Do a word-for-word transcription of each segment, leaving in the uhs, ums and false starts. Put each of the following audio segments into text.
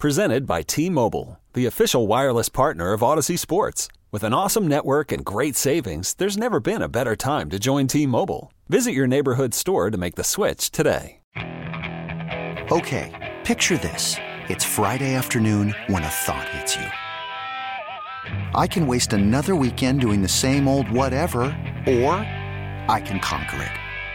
Presented by T-Mobile, the official wireless partner of Odyssey Sports. With an awesome network and great savings, there's never been a better time to join T-Mobile. Visit your neighborhood store to make the switch today. Okay, picture this. It's Friday afternoon when a thought hits you. I can waste another weekend doing the same old whatever, or I can conquer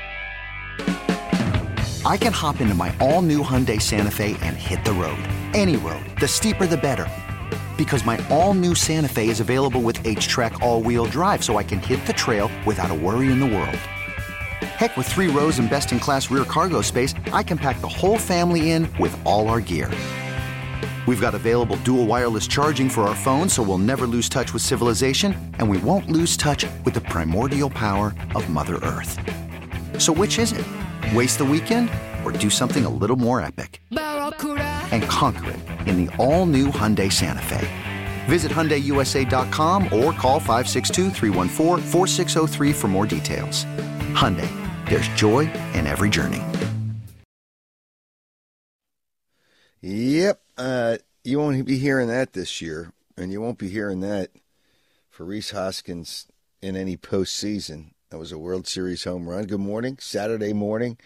it. I can hop into my all-new Hyundai Santa Fe and hit the road. Any road. The steeper, the better. Because my all-new Santa Fe is available with H-Track all-wheel drive, so I can hit the trail without a worry in the world. Heck, with three rows and best-in-class rear cargo space, I can pack the whole family in with all our gear. We've got available dual wireless charging for our phones, so we'll never lose touch with civilization, and we won't lose touch with the primordial power of Mother Earth. So which is it? Waste the weekend or do something a little more epic? And conquer it in the all-new Hyundai Santa Fe. Visit Hyundai U S A dot com or call five six two, three one four, four six zero three for more details. Hyundai, there's joy in every journey. Yep, uh, you won't be hearing that this year, and you won't be hearing that for Rhys Hoskins in any postseason. That was a World Series home run. Good morning, Saturday morning.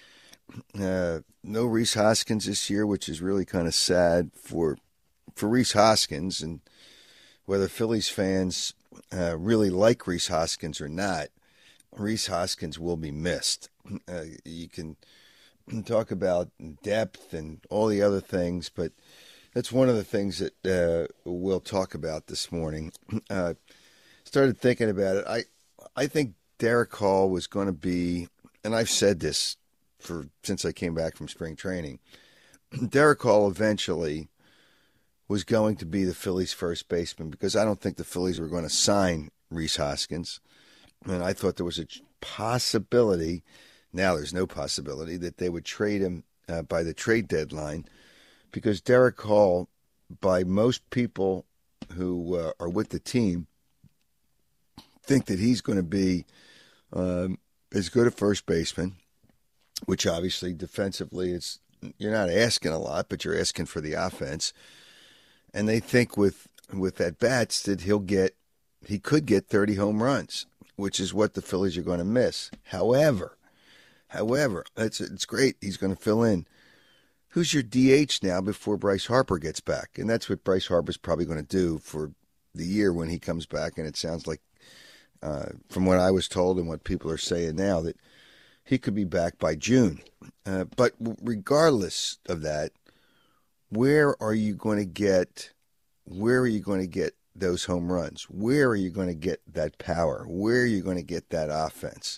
Uh, no Rhys Hoskins this year, which is really kind of sad for for Rhys Hoskins, and whether Phillies fans uh, really like Rhys Hoskins or not, Rhys Hoskins will be missed. Uh, you can talk about depth and all the other things, but that's one of the things that uh, we'll talk about this morning. Uh, started thinking about it. I I think Derek Hall was going to be, and I've said this for since I came back from spring training, Derek Hall eventually was going to be the Phillies' first baseman, because I don't think the Phillies were going to sign Rhys Hoskins. And I thought there was a possibility, now there's no possibility, that they would trade him uh, by the trade deadline, because Derek Hall, by most people who uh, are with the team, think that he's going to be um, as good a first baseman, which obviously defensively it's you're not asking a lot, but you're asking for the offense. And they think with with at bats that he'll get he could get thirty home runs, which is what the Phillies are going to miss. However, however, it's it's great. He's going to fill in. Who's your D H now before Bryce Harper gets back? And that's what Bryce Harper's probably going to do for the year when he comes back. And it sounds like, uh, from what I was told and what people are saying now, that he could be back by June. Uh, but regardless of that, where are you going to get, where are you going to get those home runs? Where are you going to get that power? Where are you going to get that offense?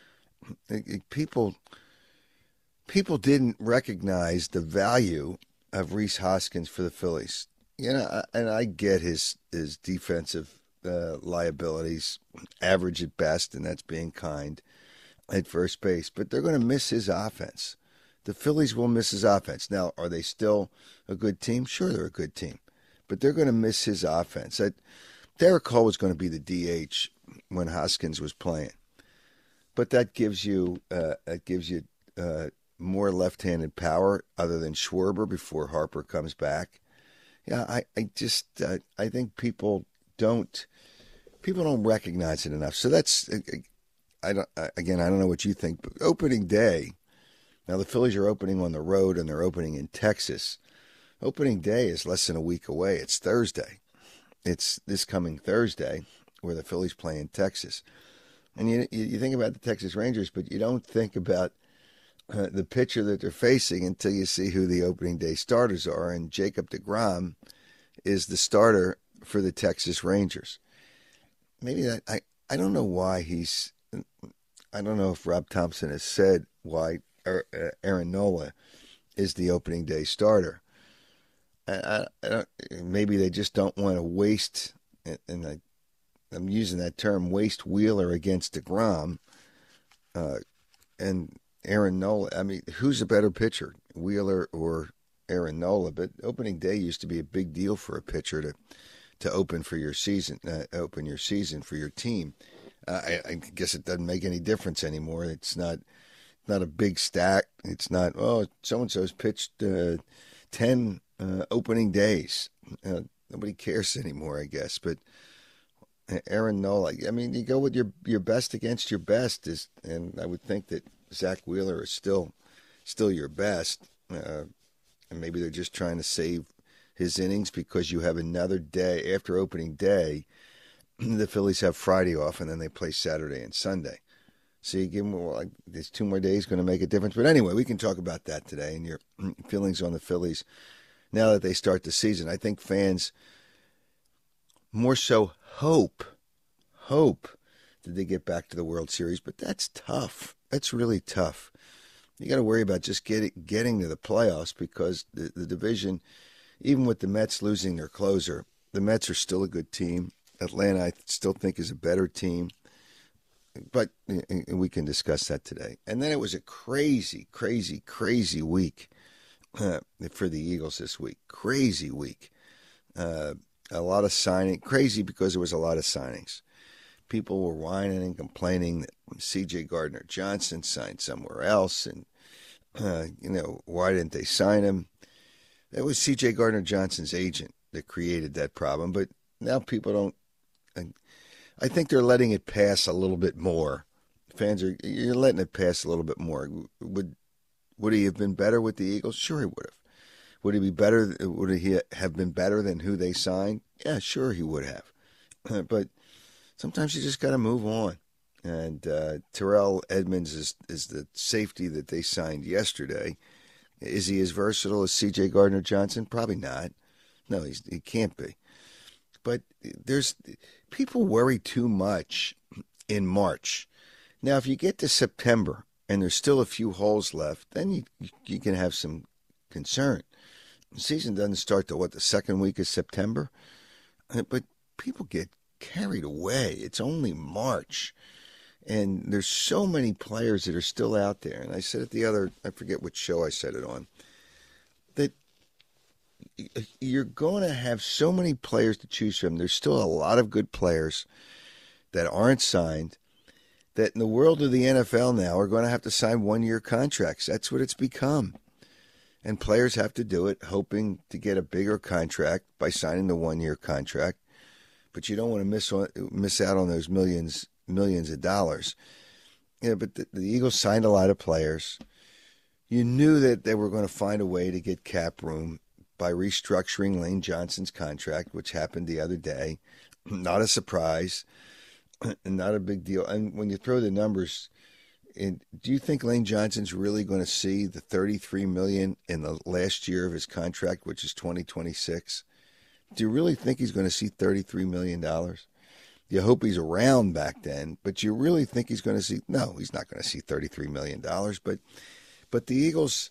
People, people didn't recognize the value of Rhys Hoskins for the Phillies. You know, and I get his his defensive uh, liabilities, average at best, and that's being kind, at first base, but they're going to miss his offense. The Phillies will miss his offense. Now, are they still a good team? Sure, they're a good team, but they're going to miss his offense. That Derek Hall was going to be the D H when Hoskins was playing, but that gives you uh, that gives you uh, more left-handed power other than Schwarber before Harper comes back. Yeah, I, I just uh, I think people don't people don't recognize it enough. So that's. I don't, again, I don't know what you think, but opening day, now the Phillies are opening on the road and they're opening in Texas. Opening day is less than a week away. It's Thursday. It's this coming Thursday where the Phillies play in Texas. And you you think about the Texas Rangers, but you don't think about uh, the pitcher that they're facing until you see who the opening day starters are. And Jacob deGrom is the starter for the Texas Rangers. Maybe that, I, I don't know why he's, I don't know if Rob Thompson has said why Aaron Nola is the opening day starter. I, I don't, maybe they just don't want to waste, and I, I'm using that term, waste Wheeler against DeGrom. Uh, and Aaron Nola, I mean, who's a better pitcher, Wheeler or Aaron Nola? But opening day used to be a big deal for a pitcher to to open for your season, uh, open your season for your team. Uh, I, I guess it doesn't make any difference anymore. It's not not a big stack. It's not, oh, so-and-so's pitched uh, ten uh, opening days. Uh, nobody cares anymore, I guess. But Aaron Nola, I mean, you go with your your best against your best, is, and I would think that Zach Wheeler is still still your best. Uh, and maybe they're just trying to save his innings because you have another day after opening day. The Phillies have Friday off, and then they play Saturday and Sunday. So you give them, well, like, these two more days going to make a difference. But anyway, we can talk about that today and your feelings on the Phillies now that they start the season. I think fans more so hope, hope that they get back to the World Series. But that's tough. That's really tough. You got to worry about just getting getting to the playoffs because the, the division, even with the Mets losing their closer, the Mets are still a good team. Atlanta, I still think, is a better team. But we can discuss that today. And then it was a crazy, crazy, crazy week uh, for the Eagles this week. Crazy week. Uh, a lot of signing. Crazy because there was a lot of signings. People were whining and complaining that C J Gardner-Johnson signed somewhere else. And, uh, you know, why didn't they sign him? That was C J Gardner-Johnson's agent that created that problem. But now people don't. I think they're letting it pass a little bit more. Fans are, you're letting it pass a little bit more. Would would he have been better with the Eagles? Sure he would have. Would he be better? Would he have been better than who they signed? Yeah, sure he would have. But sometimes you just got to move on. And uh, Terrell Edmonds is is the safety that they signed yesterday. Is he as versatile as C J Gardner-Johnson? Probably not. No, he's, he can't be. But there's people worry too much in March. Now, if you get to September and there's still a few holes left, then you you can have some concern. The season doesn't start till, what, the second week of September? But people get carried away. It's only March. And there's so many players that are still out there. And I said it the other, I forget which show I said it on, that you're going to have so many players to choose from. There's still a lot of good players that aren't signed that in the world of the N F L now are going to have to sign one-year contracts. That's what it's become. And players have to do it hoping to get a bigger contract by signing the one-year contract. But you don't want to miss on, miss out on those millions millions of dollars. Yeah, but the, the Eagles signed a lot of players. You knew that they were going to find a way to get cap room by restructuring Lane Johnson's contract, which happened the other day. Not a surprise, and not a big deal. And when you throw the numbers in, do you think Lane Johnson's really going to see the thirty-three million dollars in the last year of his contract, which is twenty twenty-six? Do you really think he's going to see thirty-three million dollars? You hope he's around back then, but you really think he's going to see? No, he's not going to see thirty-three million dollars. But, but the Eagles,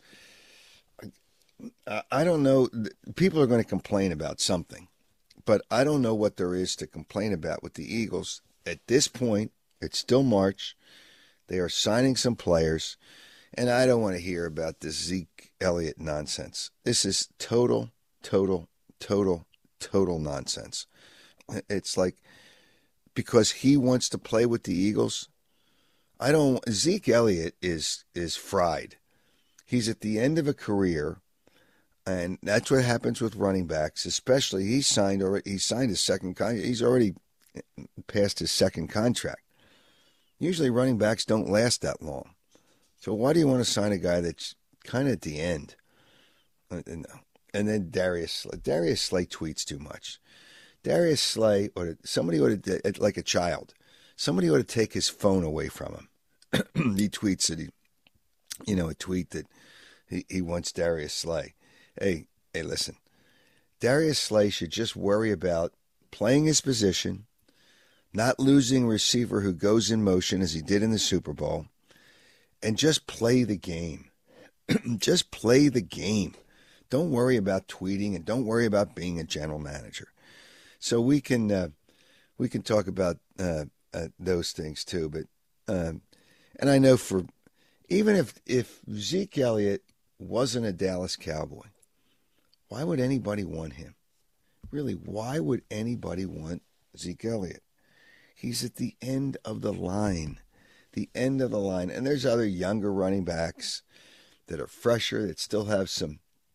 I don't know. People are going to complain about something, but I don't know what there is to complain about with the Eagles. At this point, it's still March. They are signing some players, and I don't want to hear about this Zeke Elliott nonsense. This is total, total, total, total nonsense. It's like, because he wants to play with the Eagles, I don't. Zeke Elliott is is fried. He's at the end of a career. And that's what happens with running backs, especially he signed already. He signed his second contract. He's already passed his second contract. Usually running backs don't last that long. So why do you want to sign a guy that's kind of at the end? And then Darius Darius Slay tweets too much. Darius Slay, or somebody ought to, like a child, somebody ought to take his phone away from him. He tweets that he, you know, a tweet that he, he wants Darius Slay. Hey, hey, listen. Darius Slay should just worry about playing his position, not losing a receiver who goes in motion as he did in the Super Bowl, and just play the game. Just play the game. Don't worry about tweeting, and don't worry about being a general manager. So we can uh, we can talk about uh, uh, those things too. But um, and I know for even if if Zeke Elliott wasn't a Dallas Cowboy, why would anybody want him? Really, why would anybody want Zeke Elliott? He's at the end of the line, the end of the line. And there's other younger running backs that are fresher, that still have some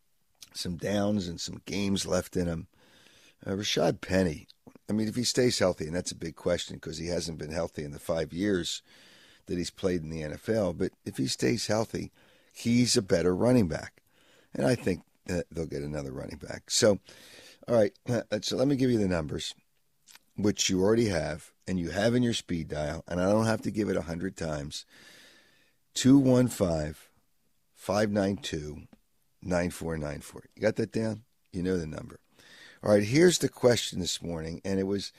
some downs and some games left in him. Uh, Rashad Penny, I mean, if he stays healthy, and that's a big question because he hasn't been healthy in the five years that he's played in the N F L, but if he stays healthy, he's a better running back. And I think uh, they'll get another running back. So, all right, uh, so let me give you the numbers, which you already have, and you have in your speed dial, and I don't have to give it a hundred times. two one five, five nine two, nine four nine four. You got that down? You know the number. All right, here's the question this morning, and it was,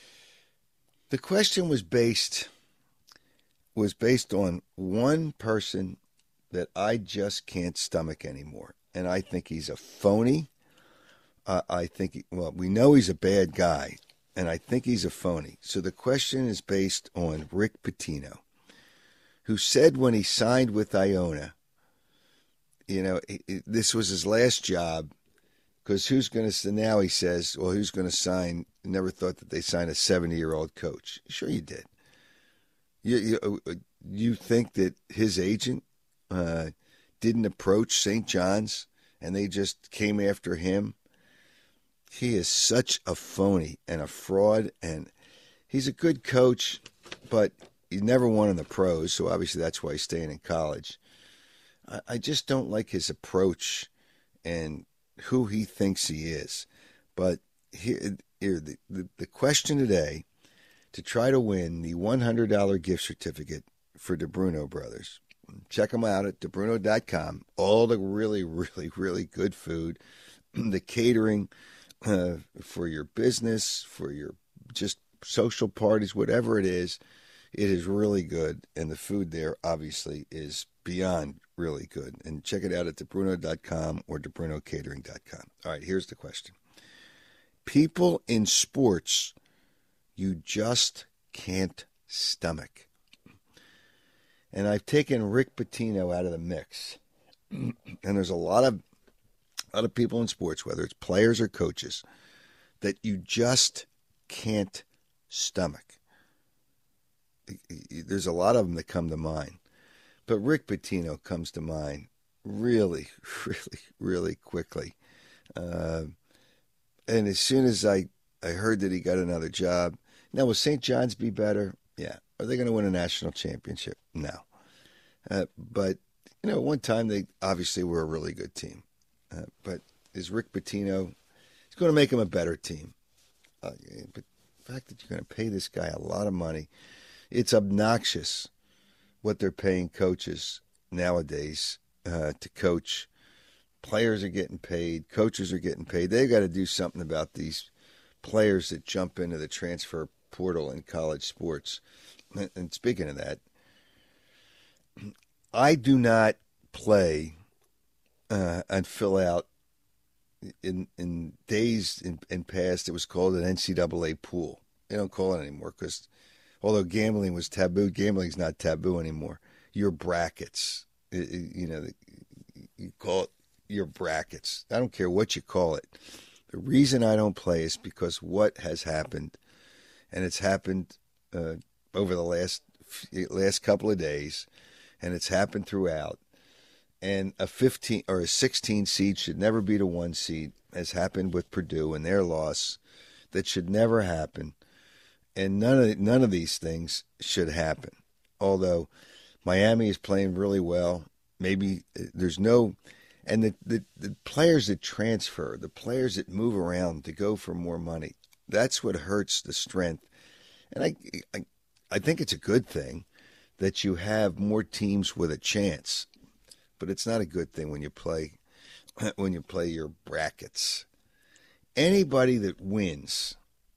the question was based, was based on one person that I just can't stomach anymore, and I think he's a phony. Uh, I think, he, well, we know he's a bad guy, and I think he's a phony. So the question is based on Rick Pitino, who said when he signed with Iona, you know, this was his last job, because who's going to, now he says, well, who's going to sign, never thought that they signed a seventy-year-old coach. Sure you did. You, you, you think that his agent uh, didn't approach Saint John's and they just came after him? He is such a phony and a fraud, and he's a good coach, but he never won in the pros, so obviously that's why he's staying in college. I, I just don't like his approach and who he thinks he is. But here, here the, the, the question today, to try to win the one hundred dollars gift certificate for DeBruno Brothers, check them out at debruno dot com. All the really, really, really good food, the catering uh, for your business, for your just social parties, whatever it is, it is really good. And the food there, obviously, is beyond really good. And check it out at debruno dot com or debruno catering dot com. All right, here's the question. People in sports you just can't stomach. And I've taken Rick Pitino out of the mix. And there's a lot of a lot of people in sports, whether it's players or coaches, that you just can't stomach. There's a lot of them that come to mind. But Rick Pitino comes to mind really, really, really quickly. Uh, and as soon as I, I heard that he got another job, now will Saint John's be better? Yeah. Are they going to win a national championship? No. Uh, but, you know, one time they obviously were a really good team. Uh, but is Rick Pitino, he's going to make him a better team. Uh, but the fact that you're going to pay this guy a lot of money, it's obnoxious what they're paying coaches nowadays uh, to coach. Players are getting paid. Coaches are getting paid. They've got to do something about these players that jump into the transfer portal in college sports. And speaking of that, I do not play uh, and fill out. In in days in, in past, it was called an N C double A pool. They don't call it anymore because although gambling was taboo, gambling's not taboo anymore. Your brackets, you know, you call it your brackets. I don't care what you call it. The reason I don't play is because what has happened, and it's happened uh, over the last last couple of days, and it's happened throughout. And a fifteen or a sixteen seed should never beat a one seed, as happened with Purdue and their loss. That should never happen. And none of none of these things should happen. Although Miami is playing really well, maybe there's no, and the, the, the players that transfer, the players that move around to go for more money, that's what hurts the strength. And I, I, I think it's a good thing that you have more teams with a chance, but it's not a good thing when you play when you play your brackets. Anybody that wins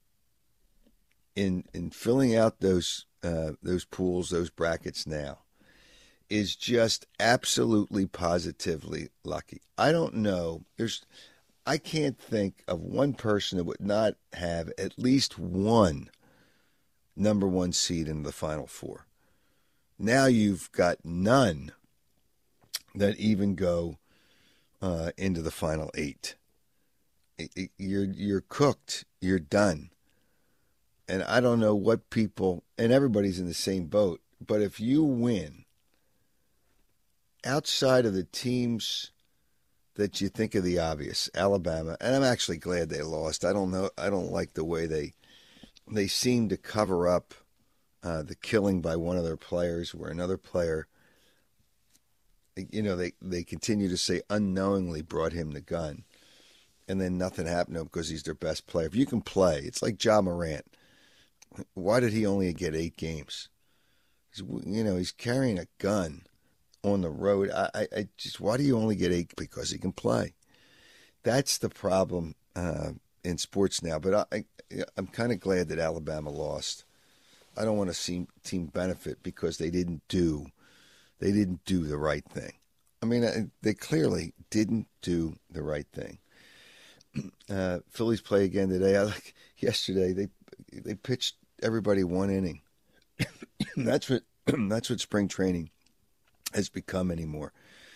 in in filling out those uh, those pools, those brackets now, is just absolutely positively lucky. I don't know. There's, I can't think of one person that would not have at least one number one seed in the Final Four. Now you've got none that even go uh, into the Final Eight. You're you're cooked. You're done. And I don't know what people, and everybody's in the same boat, but if you win outside of the teams that you think of the obvious, Alabama, and I'm actually glad they lost. I don't know. I don't like the way they they seem to cover up uh, the killing by one of their players, where another player, you know, they, they continue to say unknowingly brought him the gun, and then nothing happened to him because he's their best player. If you can play, it's like Ja Morant. Why did he only get eight games? He's, you know, he's carrying a gun on the road. I, I, I just, why do you only get eight? Because he can play. That's the problem uh, in sports now. But I, I, I'm kind of glad that Alabama lost. I don't want to see team benefit because they didn't do, they didn't do the right thing. I mean, they clearly didn't do the right thing. Uh, Phillies play again today. I like yesterday. They they pitched everybody one inning. that's what that's what spring training has become anymore.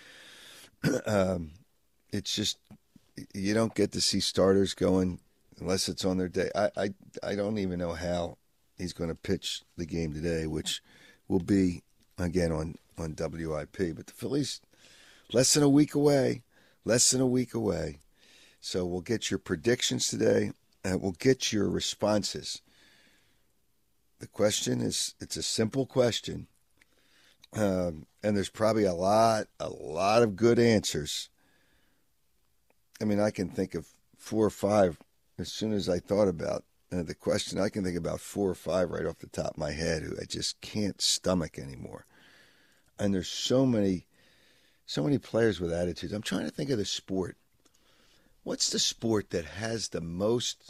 um, it's just, you don't get to see starters going unless it's on their day. I, I, I don't even know how he's going to pitch the game today, which will be, again, on, on W I P. But the Phillies, less than a week away, less than a week away. So we'll get your predictions today, and we'll get your responses. The question is, it's a simple question. Um, and there's probably a lot, a lot of good answers. I mean, I can think of four or five as soon as I thought about uh, the question. I can think about four or five right off the top of my head who I just can't stomach anymore. And there's so many, so many players with attitudes. I'm trying to think of the sport. What's the sport that has the most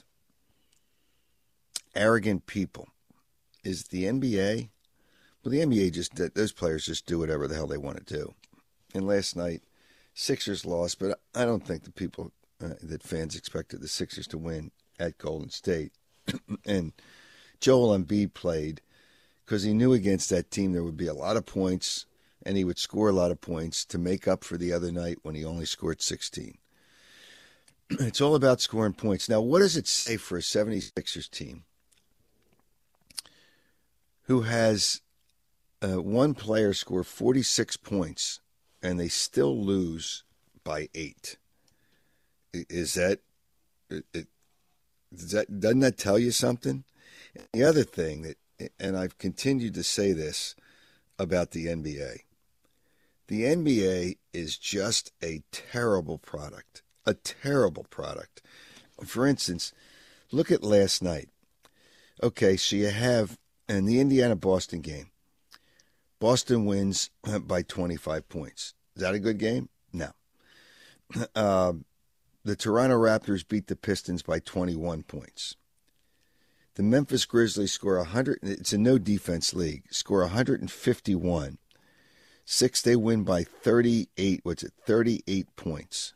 arrogant people? Is it the N B A? Well, the N B A just, those players just do whatever the hell they want to do. And last night, Sixers lost, but I don't think the people, uh, that fans expected the Sixers to win at Golden State. And Joel Embiid played because he knew against that team there would be a lot of points, and he would score a lot of points to make up for the other night when he only scored sixteen. It's all about scoring points. Now, what does it say for a seventy-sixers team who has uh, one player score forty-six points and they still lose by eight? Is that, it, does that, doesn't that tell you something? The other thing that, and I've continued to say this about the N B A, the N B A is just a terrible product, a terrible product. For instance, look at last night. Okay, so you have, in the Indiana-Boston game, Boston wins by twenty-five points. Is that a good game? No. Uh, the Toronto Raptors beat the Pistons by twenty-one points. The Memphis Grizzlies score one hundred. It's a no-defense league. Score one hundred fifty-one. Six, they win by thirty-eight. What's it? thirty-eight points.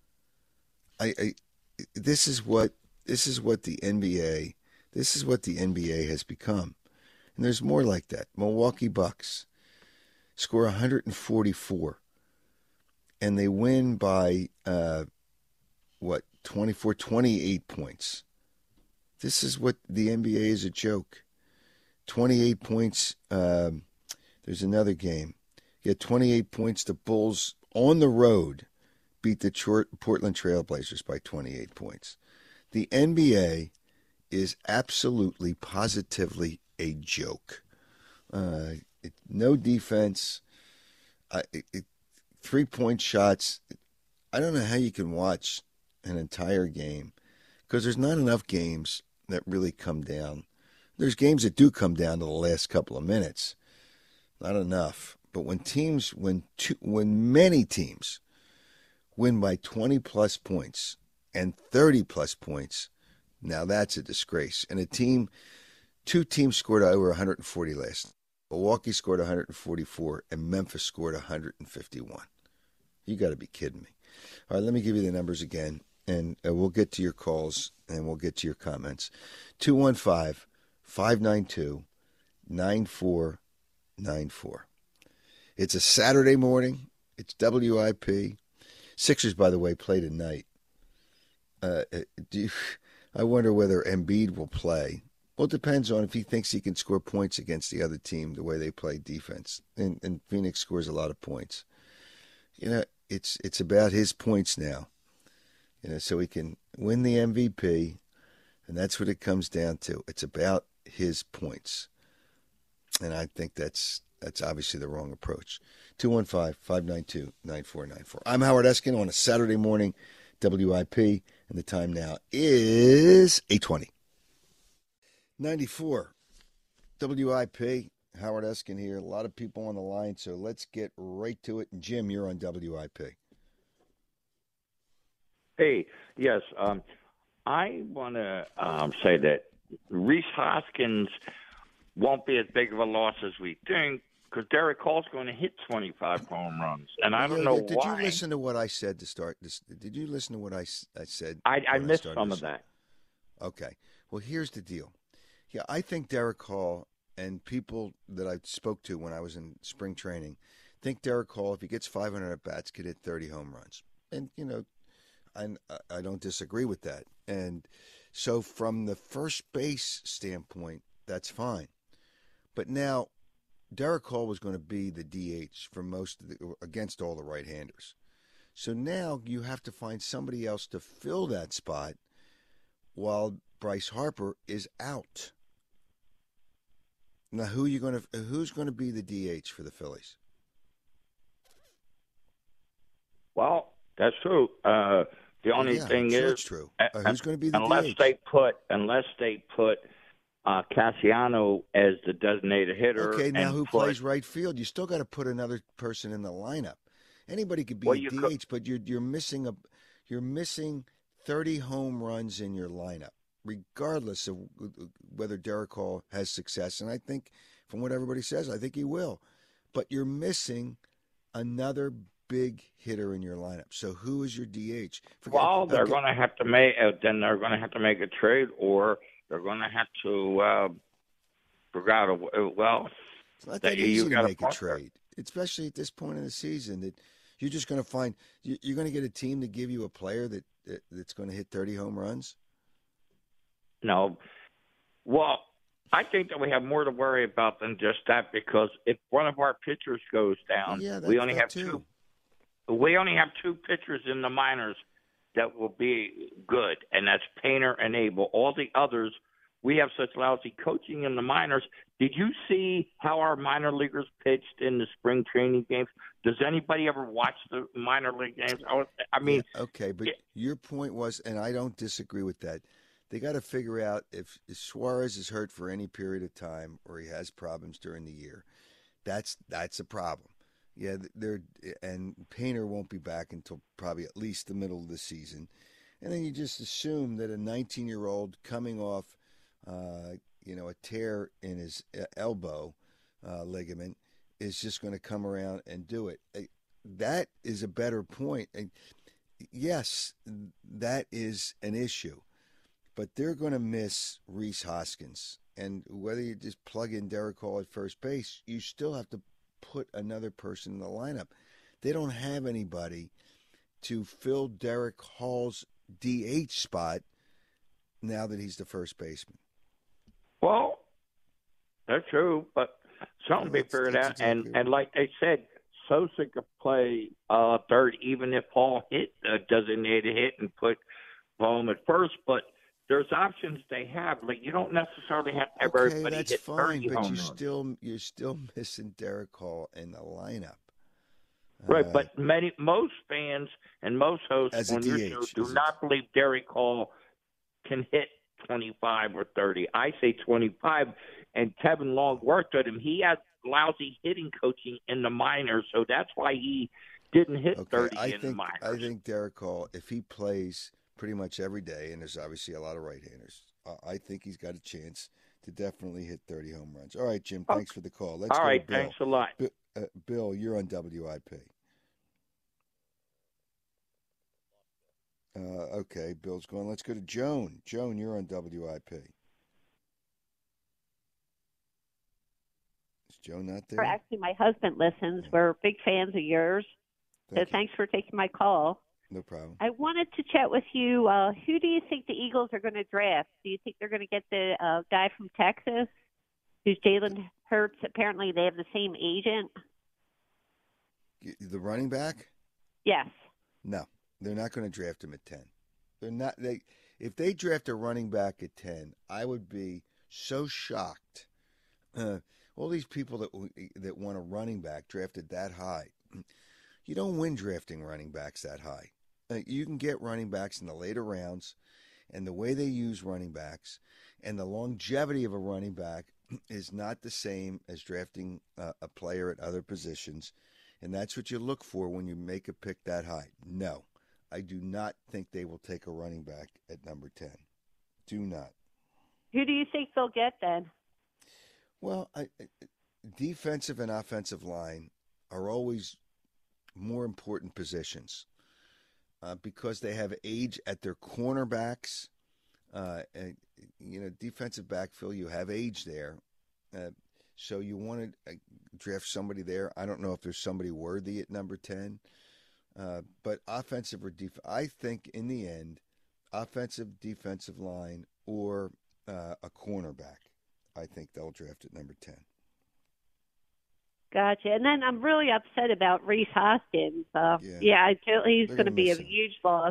I, I this is what this is what the N B A. This is what the N B A has become. And there's more like that. Milwaukee Bucks score one hundred forty-four. And they win by, uh, what, twenty-four, twenty-eight points. This is what the N B A is, a joke. twenty-eight points. Um, there's another game. You had twenty-eight points. The Bulls on the road beat the Portland Trailblazers by twenty-eight points. The N B A is absolutely, positively a joke. Uh, it, no defense. Uh, it, it, three-point shots. I don't know how you can watch an entire game because there's not enough games that really come down. There's games that do come down to the last couple of minutes. Not enough. But when teams, when two, when many teams win by twenty-plus points and thirty-plus points, now that's a disgrace. And a team, two teams scored over one hundred forty last. Milwaukee scored one hundred forty-four, and Memphis scored one hundred fifty-one. You got to be kidding me. All right, let me give you the numbers again, and uh, we'll get to your calls, and we'll get to your comments. two one five, five nine two, nine four nine four. It's a Saturday morning. It's W I P. Sixers, by the way, play tonight. Uh, do you, I wonder whether Embiid will play. Well, it depends on if he thinks he can score points against the other team the way they play defense. And, and Phoenix scores a lot of points. You know, it's it's about his points now. You know, so he can win the M V P, and that's what it comes down to. It's about his points. And I think that's that's obviously the wrong approach. two one five, five nine two, nine four nine four. I'm Howard Eskin on a Saturday morning, W I P, and the time now is eight twenty. ninety-four, W I P, Howard Eskin here. A lot of people on the line, so let's get right to it. And Jim, you're on W I P. Hey, yes, um, I want to um, say that Rhys Hoskins won't be as big of a loss as we think because Derek Hall's going to hit twenty-five home runs, and I don't yeah, know did why. Did you listen to what I said to start this? Did you listen to what I, I said? I, I missed I some of that. Okay. Well, here's the deal. Yeah, I think Derek Hall and people that I spoke to when I was in spring training think Derek Hall, if he gets five hundred at-bats, could hit thirty home runs. And, you know, I, I don't disagree with that. And so from the first base standpoint, that's fine. But now, Derek Hall was going to be the D H for most of the, against all the right-handers. So now you have to find somebody else to fill that spot while Bryce Harper is out. Now, who are you going to? Who's going to be the D H for the Phillies? Well, that's true. Uh, the only yeah, thing sure is, it's true. Uh, who's going to be the unless D H? they put unless they put uh, Cassiano as the designated hitter. Okay, now and who put, plays right field? You still got to put another person in the lineup. Anybody could be well, a D H, could, but you're you're missing a you're missing thirty home runs in your lineup, regardless of whether Derek Hall has success. And I think, from what everybody says, I think he will. But you're missing another big hitter in your lineup. So who is your D H? Forget, well, they're okay. going to have to make uh, then they're going to have to make a trade, or they're going to have to uh, figure out a well. It's not that, that easy to make a, a trade, especially at this point in the season. That you're just going to find you're going to get a team to give you a player that, that that's going to hit thirty home runs. No, well, I think that we have more to worry about than just that, because if one of our pitchers goes down, yeah, we only have too. two. We only have two pitchers in the minors that will be good, and that's Painter and Abel. All the others, we have such lousy coaching in the minors. Did you see how our minor leaguers pitched in the spring training games? Does anybody ever watch the minor league games? I mean, yeah, okay, but it, your point was, and I don't disagree with that, they got to figure out if, if Suarez is hurt for any period of time or he has problems during the year. That's that's a problem. Yeah, they're and Painter won't be back until probably at least the middle of the season, and then you just assume that a nineteen-year-old coming off, uh, you know, a tear in his elbow uh, ligament is just going to come around and do it. That is a better point. And yes, that is an issue, but they're going to miss Rhys Hoskins, and whether you just plug in Derek Hall at first base, you still have to put another person in the lineup. They don't have anybody to fill Derek Hall's D H spot now that he's the first baseman. Well, that's true, but something well, be figured out. Exactly and, right. and like they said, Sosa could play uh, third even if Hall hit a designated hit and put home at first, but there's options they have. Like, you don't necessarily have to have okay, everybody that's hit fine, but home you're runs. still you're still missing Derek Hall in the lineup. Right, uh, but many most fans and most hosts as on a your D H, show do as not a... believe Derek Hall can hit twenty-five or thirty. I say twenty-five, and Kevin Long worked with him. He had lousy hitting coaching in the minors, so that's why he didn't hit okay, thirty I in think, the minors. I think Derek Hall, if he plays pretty much every day, and there's obviously a lot of right-handers, uh, I think he's got a chance to definitely hit thirty home runs. All right, Jim, thanks okay. for the call. Let's All go right, to Bill. thanks a lot. B- uh, Bill, you're on W I P. Uh, okay, Bill's going. Let's go to Joan. Joan, you're on W I P. Is Joan not there? Actually, my husband listens. Yeah. We're big fans of yours. Thank so you. Thanks for taking my call. No problem. I wanted to chat with you. Uh, who do you think the Eagles are going to draft? Do you think they're going to get the uh, guy from Texas, who's Jalen Hurts? Apparently, they have the same agent. The running back? Yes. No, they're not going to draft him at ten. They're not. They if they draft a running back at ten, I would be so shocked. Uh, all these people that that want a running back drafted that high. You don't win drafting running backs that high. Uh, you can get running backs in the later rounds, and the way they use running backs and the longevity of a running back is not the same as drafting uh, a player at other positions. And that's what you look for when you make a pick that high. No, I do not think they will take a running back at number ten. Do not. Who do you think they'll get then? Well, I, defensive and offensive line are always more important positions uh, because they have age at their cornerbacks. Uh, and, you know, defensive backfield, you have age there. Uh, so you want to uh, draft somebody there. I don't know if there's somebody worthy at number ten. Uh, but offensive or defensive, I think in the end, offensive, defensive line, or uh, a cornerback, I think they'll draft at number ten. Gotcha. And then I'm really upset about Reese Hoskins. Uh, yeah. yeah, I feel he's going to be a him. huge loss.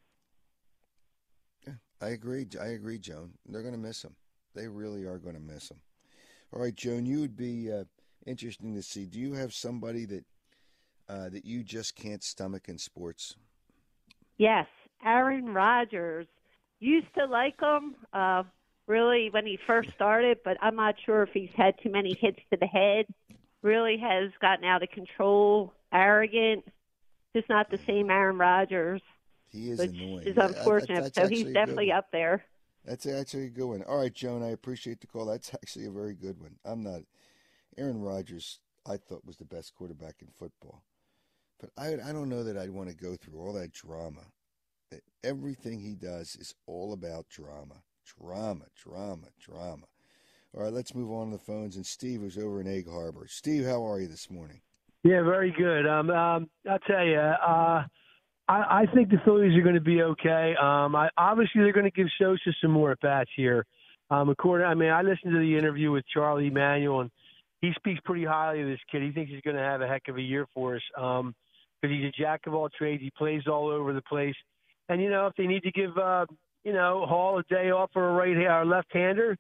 Yeah, I agree. I agree, Joan. They're going to miss him. They really are going to miss him. All right, Joan, you would be uh, interesting to see. Do you have somebody that uh, that you just can't stomach in sports? Yes, Aaron Rodgers. Used to like him, uh, really, when he first started, but I'm not sure if he's had too many hits to the head. Really has gotten out of control, arrogant. Just not the same Aaron Rodgers. He is which annoying. is unfortunate. That, so he's definitely up there. That's actually a good one. All right, Joan, I appreciate the call. That's actually a very good one. I'm not. Aaron Rodgers, I thought, was the best quarterback in football. But I, I don't know that I'd want to go through all that drama. Everything he does is all about drama. Drama, drama, drama. All right, let's move on to the phones. And Steve is over in Egg Harbor. Steve, how are you this morning? Yeah, very good. Um, um, I'll tell you, uh, I, I think the Phillies are going to be okay. Um, I, obviously, they're going to give Sosa some more at-bats here. Um, according, I mean, I listened to the interview with Charlie Emanuel, and he speaks pretty highly of this kid. He thinks he's going to have a heck of a year for us because um, he's a jack of all trades. He plays all over the place. And, you know, if they need to give, uh, you know, Hall a day off for a right or left-hander,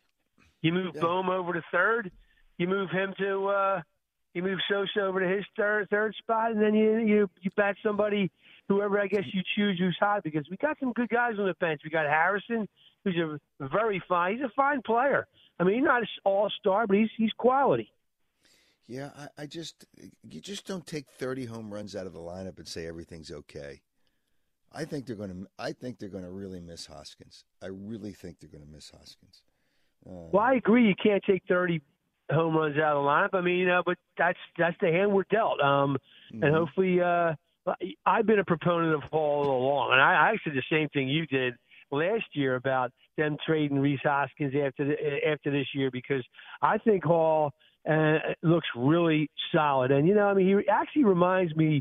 you move yeah. Bohm over to third. You move him to uh, you move Sosa over to his third third spot, and then you you you bat somebody, whoever I guess you choose who's hot, because we got some good guys on the bench. We got Harrison, who's a very fine. He's a fine player. I mean, he's not an all-star, but he's he's quality. Yeah, I, I just you just don't take thirty home runs out of the lineup and say everything's okay. I think they're going to. I think they're going to really miss Hoskins. I really think they're going to miss Hoskins. Uh, well, I agree. You can't take thirty home runs out of the lineup. I mean, you know, but that's that's the hand we're dealt. Um, mm-hmm. And hopefully, uh, I've been a proponent of Hall all along, and I, I said the same thing you did last year about them trading Reese Hoskins after the, after this year, because I think Hall uh, looks really solid. And you know, I mean, he actually reminds me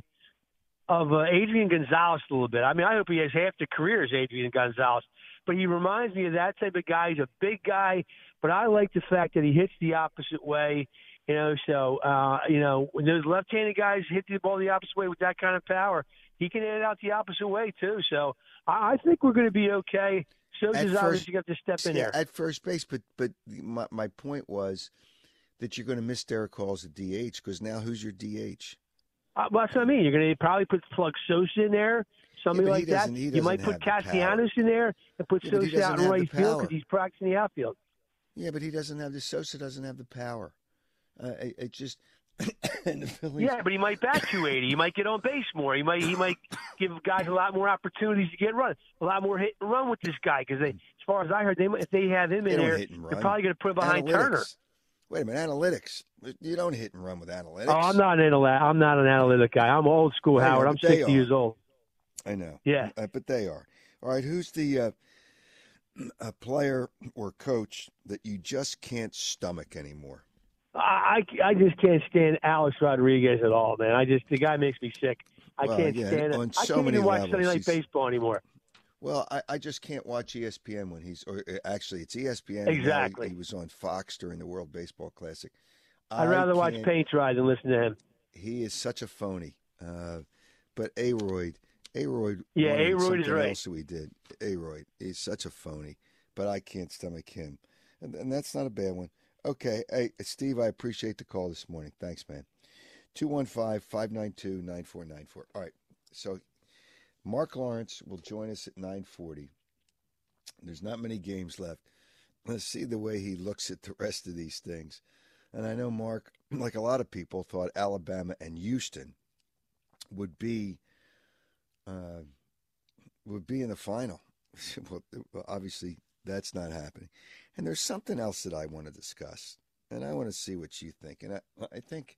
of uh, Adrian Gonzalez a little bit. I mean, I hope he has half the career as Adrian Gonzalez, but he reminds me of that type of guy. He's a big guy, but I like the fact that he hits the opposite way, you know, so, uh, you know, when those left-handed guys hit the ball the opposite way with that kind of power, he can hit it out the opposite way too. So I, I think we're going to be okay. Sosa's obviously got to step in yeah, there. At first base, but but my, my point was that you're going to miss Derek Hall's at D H, because now who's your D H? Uh, well, that's what I mean. You're going to probably put plug Sosa in there, somebody yeah, like that. You might put Castellanos in there and put yeah, Sosa out in right field because he's practicing the outfield. Yeah, but he doesn't have the Sosa doesn't have the power. Uh, it, it just and the Phillies. Yeah, but he might bat two eighty. He might get on base more. He might he might give guys a lot more opportunities to get run, a lot more hit and run with this guy. Because as far as I heard, they if they have him they in there, they're probably going to put him behind analytics. Turner. Wait a minute, analytics. You don't hit and run with analytics. Oh, I'm not an analytic. I'm not an analytic guy. I'm old school, I know, Howard. I'm sixty years old. I know. Yeah, uh, but they are. All right, who's the uh, a player or coach that you just can't stomach anymore? I, I just can't stand Alex Rodriguez at all, man. I just the guy makes me sick. I well, can't yeah, stand it. On I so can't many even watch levels, Sunday Night he's... Baseball anymore. Well, I, I just can't watch E S P N when he's – or actually, it's E S P N. Exactly. He, he was on Fox during the World Baseball Classic. I'd rather watch paint dry than listen to him. He is such a phony. Uh, but Aroyd, Aroyd, Yeah, wanted Aroyd is something right. else that we did. Aroyd, he's such a phony, but I can't stomach him, and, and that's not a bad one. Okay, hey Steve, I appreciate the call this morning. Thanks, man. two one five, five nine two, nine four nine four. All right, so Mark Lawrence will join us at nine forty. There's not many games left. Let's see the way he looks at the rest of these things. And I know Mark, like a lot of people, thought Alabama and Houston would be uh, would be in the final. Well, obviously, that's not happening. And there's something else that I want to discuss, and I want to see what you think. And I, I think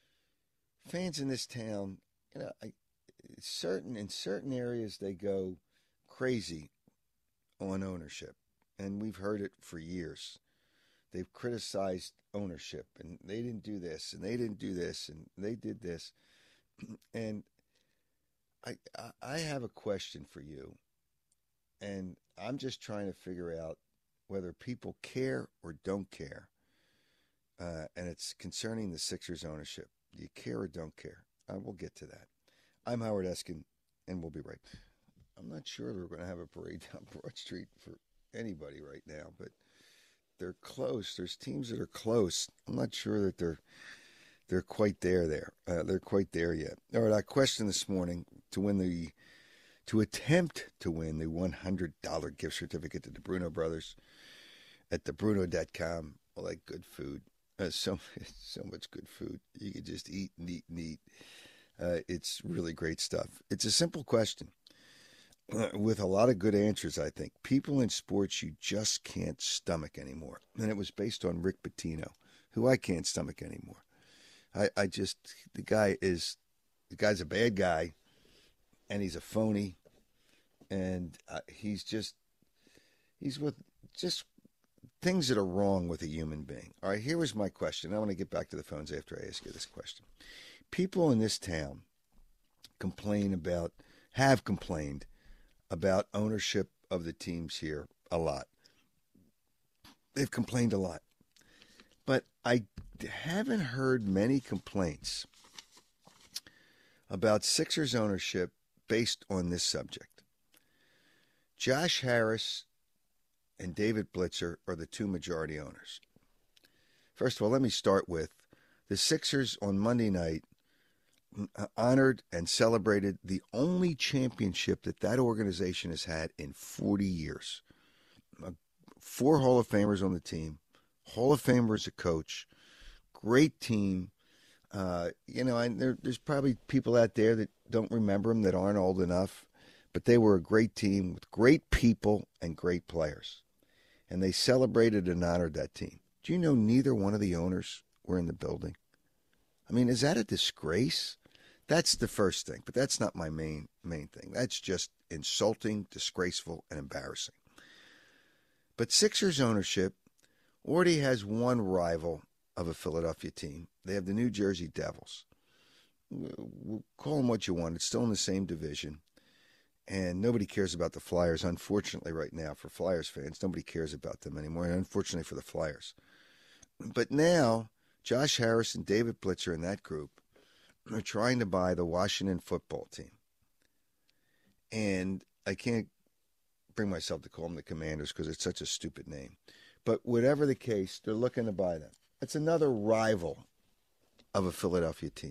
fans in this town, you know, I, certain in certain areas they go crazy on ownership, and we've heard it for years. They've criticized ownership, and they didn't do this, and they didn't do this, and they did this. And I I have a question for you, and I'm just trying to figure out whether people care or don't care, uh, and it's concerning the Sixers ownership. Do you care or don't care? Uh, we'll get to that. I'm Howard Eskin, and we'll be right back. I'm not sure we're going to have a parade down Broad Street for anybody right now, but they're close. There's teams that are close. I'm not sure that they're they're quite there. There, uh, they're quite there yet. All right, I questioned this morning to win the to attempt to win the one hundred dollars gift certificate to the Bruno Brothers at the bruno dot com. All that good food, uh, so so much good food. You could just eat and eat and eat. Uh, it's really great stuff. It's a simple question uh, with a lot of good answers, I think. People in sports you just can't stomach anymore. And it was based on Rick Pitino, who I can't stomach anymore. I, I just, the guy is, the guy's a bad guy, and he's a phony, and uh, he's just, he's with just things that are wrong with a human being. All right, here was my question. I want to get back to the phones after I ask you this question. People in this town complain about, have complained about ownership of the teams here a lot. They've complained a lot. But I haven't heard many complaints about Sixers ownership based on this subject. Josh Harris and David Blitzer are the two majority owners. First of all, let me start with the Sixers on Monday night honored and celebrated the only championship that that organization has had in forty years. Four Hall of Famers on the team, Hall of Famer as a coach, great team. Uh, you know, and there, there's probably people out there that don't remember them, that aren't old enough, but they were a great team with great people and great players. And they celebrated and honored that team. Do you know neither one of the owners were in the building? I mean, is that a disgrace? That's the first thing, but that's not my main main thing. That's just insulting, disgraceful, and embarrassing. But Sixers ownership already has one rival of a Philadelphia team. They have the New Jersey Devils. We'll call them what you want. It's still in the same division, and nobody cares about the Flyers, unfortunately, right now. For Flyers fans, nobody cares about them anymore, and unfortunately for the Flyers. But now, Josh Harris and David Blitzer in that group are trying to buy the Washington football team. And I can't bring myself to call them the Commanders because it's such a stupid name. But whatever the case, they're looking to buy them. It's another rival of a Philadelphia team.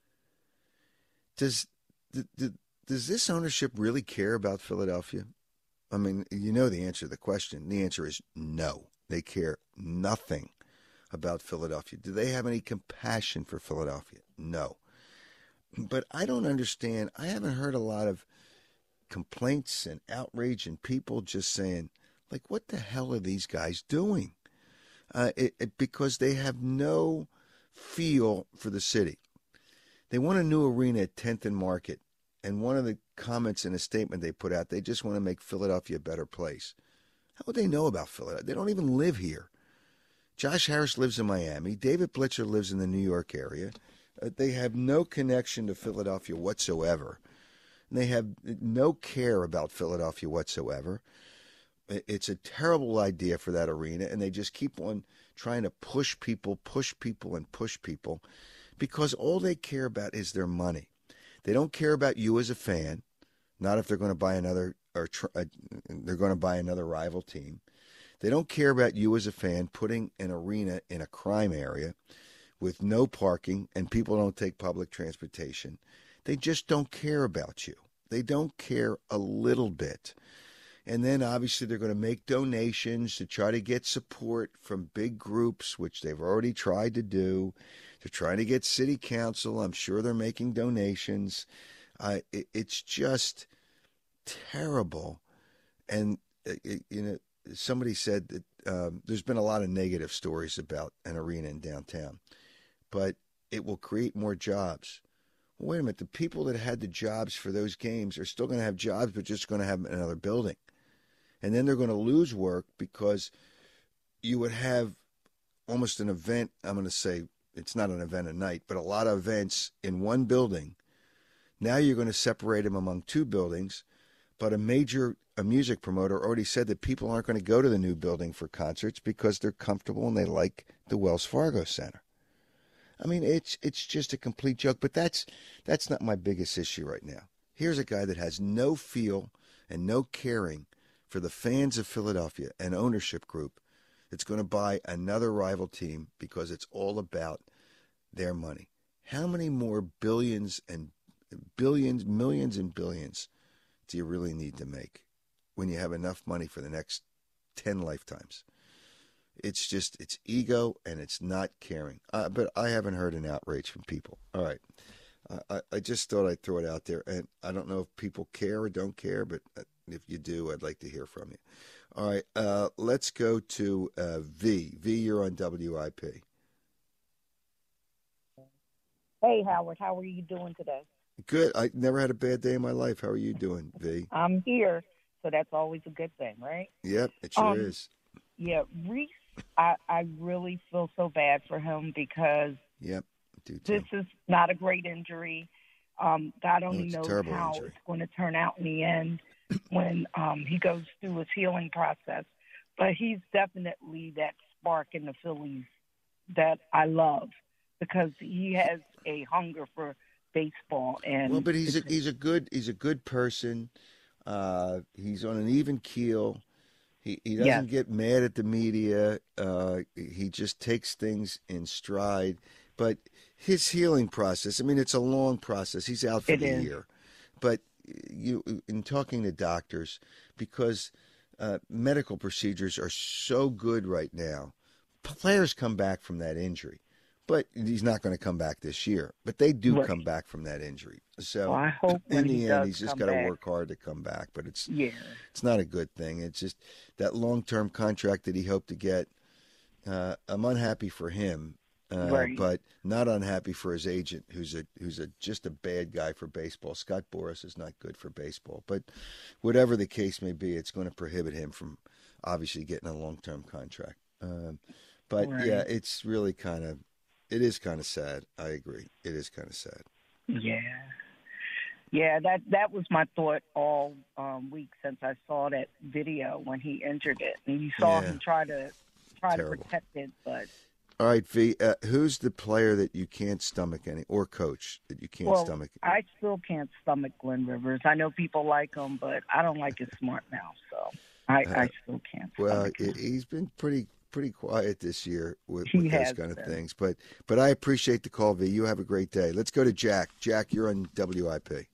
Does, does this ownership really care about Philadelphia? I mean, you know the answer to the question. The answer is no. They care nothing about Philadelphia. Do they have any compassion for Philadelphia? No. But I don't understand. I haven't heard a lot of complaints and outrage and people just saying, like, what the hell are these guys doing? Uh, it, it, because they have no feel for the city. They want a new arena at tenth and Market. And one of the comments in a statement they put out, they just want to make Philadelphia a better place. How would they know about Philadelphia? They don't even live here. Josh Harris lives in Miami. David Blitzer lives in the New York area. Uh, they have no connection to Philadelphia whatsoever. And they have no care about Philadelphia whatsoever. It's a terrible idea for that arena, and they just keep on trying to push people, push people, and push people because all they care about is their money. They don't care about you as a fan, not if they're going to buy another or tr- uh, they're going to buy another rival team. They don't care about you as a fan putting an arena in a crime area with no parking and people don't take public transportation. They just don't care about you. They don't care a little bit. And then obviously they're going to make donations to try to get support from big groups, which they've already tried to do. They're trying to get city council. I'm sure they're making donations. Uh, it, it's just terrible. And, it, you know, somebody said that um, there's been a lot of negative stories about an arena in downtown, but it will create more jobs. Well, wait a minute. The people that had the jobs for those games are still going to have jobs, but just going to have another building. And then they're going to lose work because you would have almost an event. I'm going to say it's not an event a night, but a lot of events in one building. Now you're going to separate them among two buildings. But a major a music promoter already said that people aren't going to go to the new building for concerts because they're comfortable and they like the Wells Fargo Center. I mean, it's it's just a complete joke. But that's that's not my biggest issue right now. Here's a guy that has no feel and no caring for the fans of Philadelphia, an ownership group that's going to buy another rival team because it's all about their money. How many more billions and billions, millions and billions do you really need to make when you have enough money for the next ten lifetimes? It's just, it's ego and it's not caring. Uh, but I haven't heard an outrage from people. All right. Uh, I, I just thought I'd throw it out there. And I don't know if people care or don't care, but if you do, I'd like to hear from you. All right. Uh, let's go to uh, V. V, you're on W I P. Hey, Howard. How are you doing today? Good. I never had a bad day in my life. How are you doing, V? I'm here, so that's always a good thing, right? Yep, it sure um, is. Yeah, Reese, I, I really feel so bad for him because yep, do too. This is not a great injury. Um, God only no, knows how injury. It's going to turn out in the end when um, he goes through his healing process. But he's definitely that spark in the Phillies that I love because he has a hunger for baseball. And well, but he's a, he's a good he's a good person. Uh, he's on an even keel. He he doesn't yes. get mad at the media. Uh, he just takes things in stride. But his healing process, I mean, it's a long process. He's out for it the is. year. But you, in talking to doctors, because uh, medical procedures are so good right now, players come back from that injury. But he's not going to come back this year. But they do right. come back from that injury. So well, I hope in the he end, he's just got to back. work hard to come back. But it's yeah. it's not a good thing. It's just that long-term contract that he hoped to get. Uh, I'm unhappy for him, uh, right. but not unhappy for his agent, who's a who's a just a bad guy for baseball. Scott Boras is not good for baseball. But whatever the case may be, it's going to prohibit him from obviously getting a long-term contract. Um, but right. yeah, it's really kind of. It is kind of sad. I agree. It is kind of sad. Yeah. Yeah, that, that was my thought all um, week since I saw that video when he injured it. And you saw yeah. him try to try Terrible. to protect it. But all right, V, uh, who's the player that you can't stomach any, or coach that you can't well, stomach? I still can't stomach Glenn Rivers. I know people like him, but I don't like his smart mouth. So I, uh, I still can't well, stomach him. He's been pretty pretty quiet this year with, he with those has kind been. of things. But but I appreciate the call, V. You have a great day. Let's go to Jack. Jack, you're on W I P.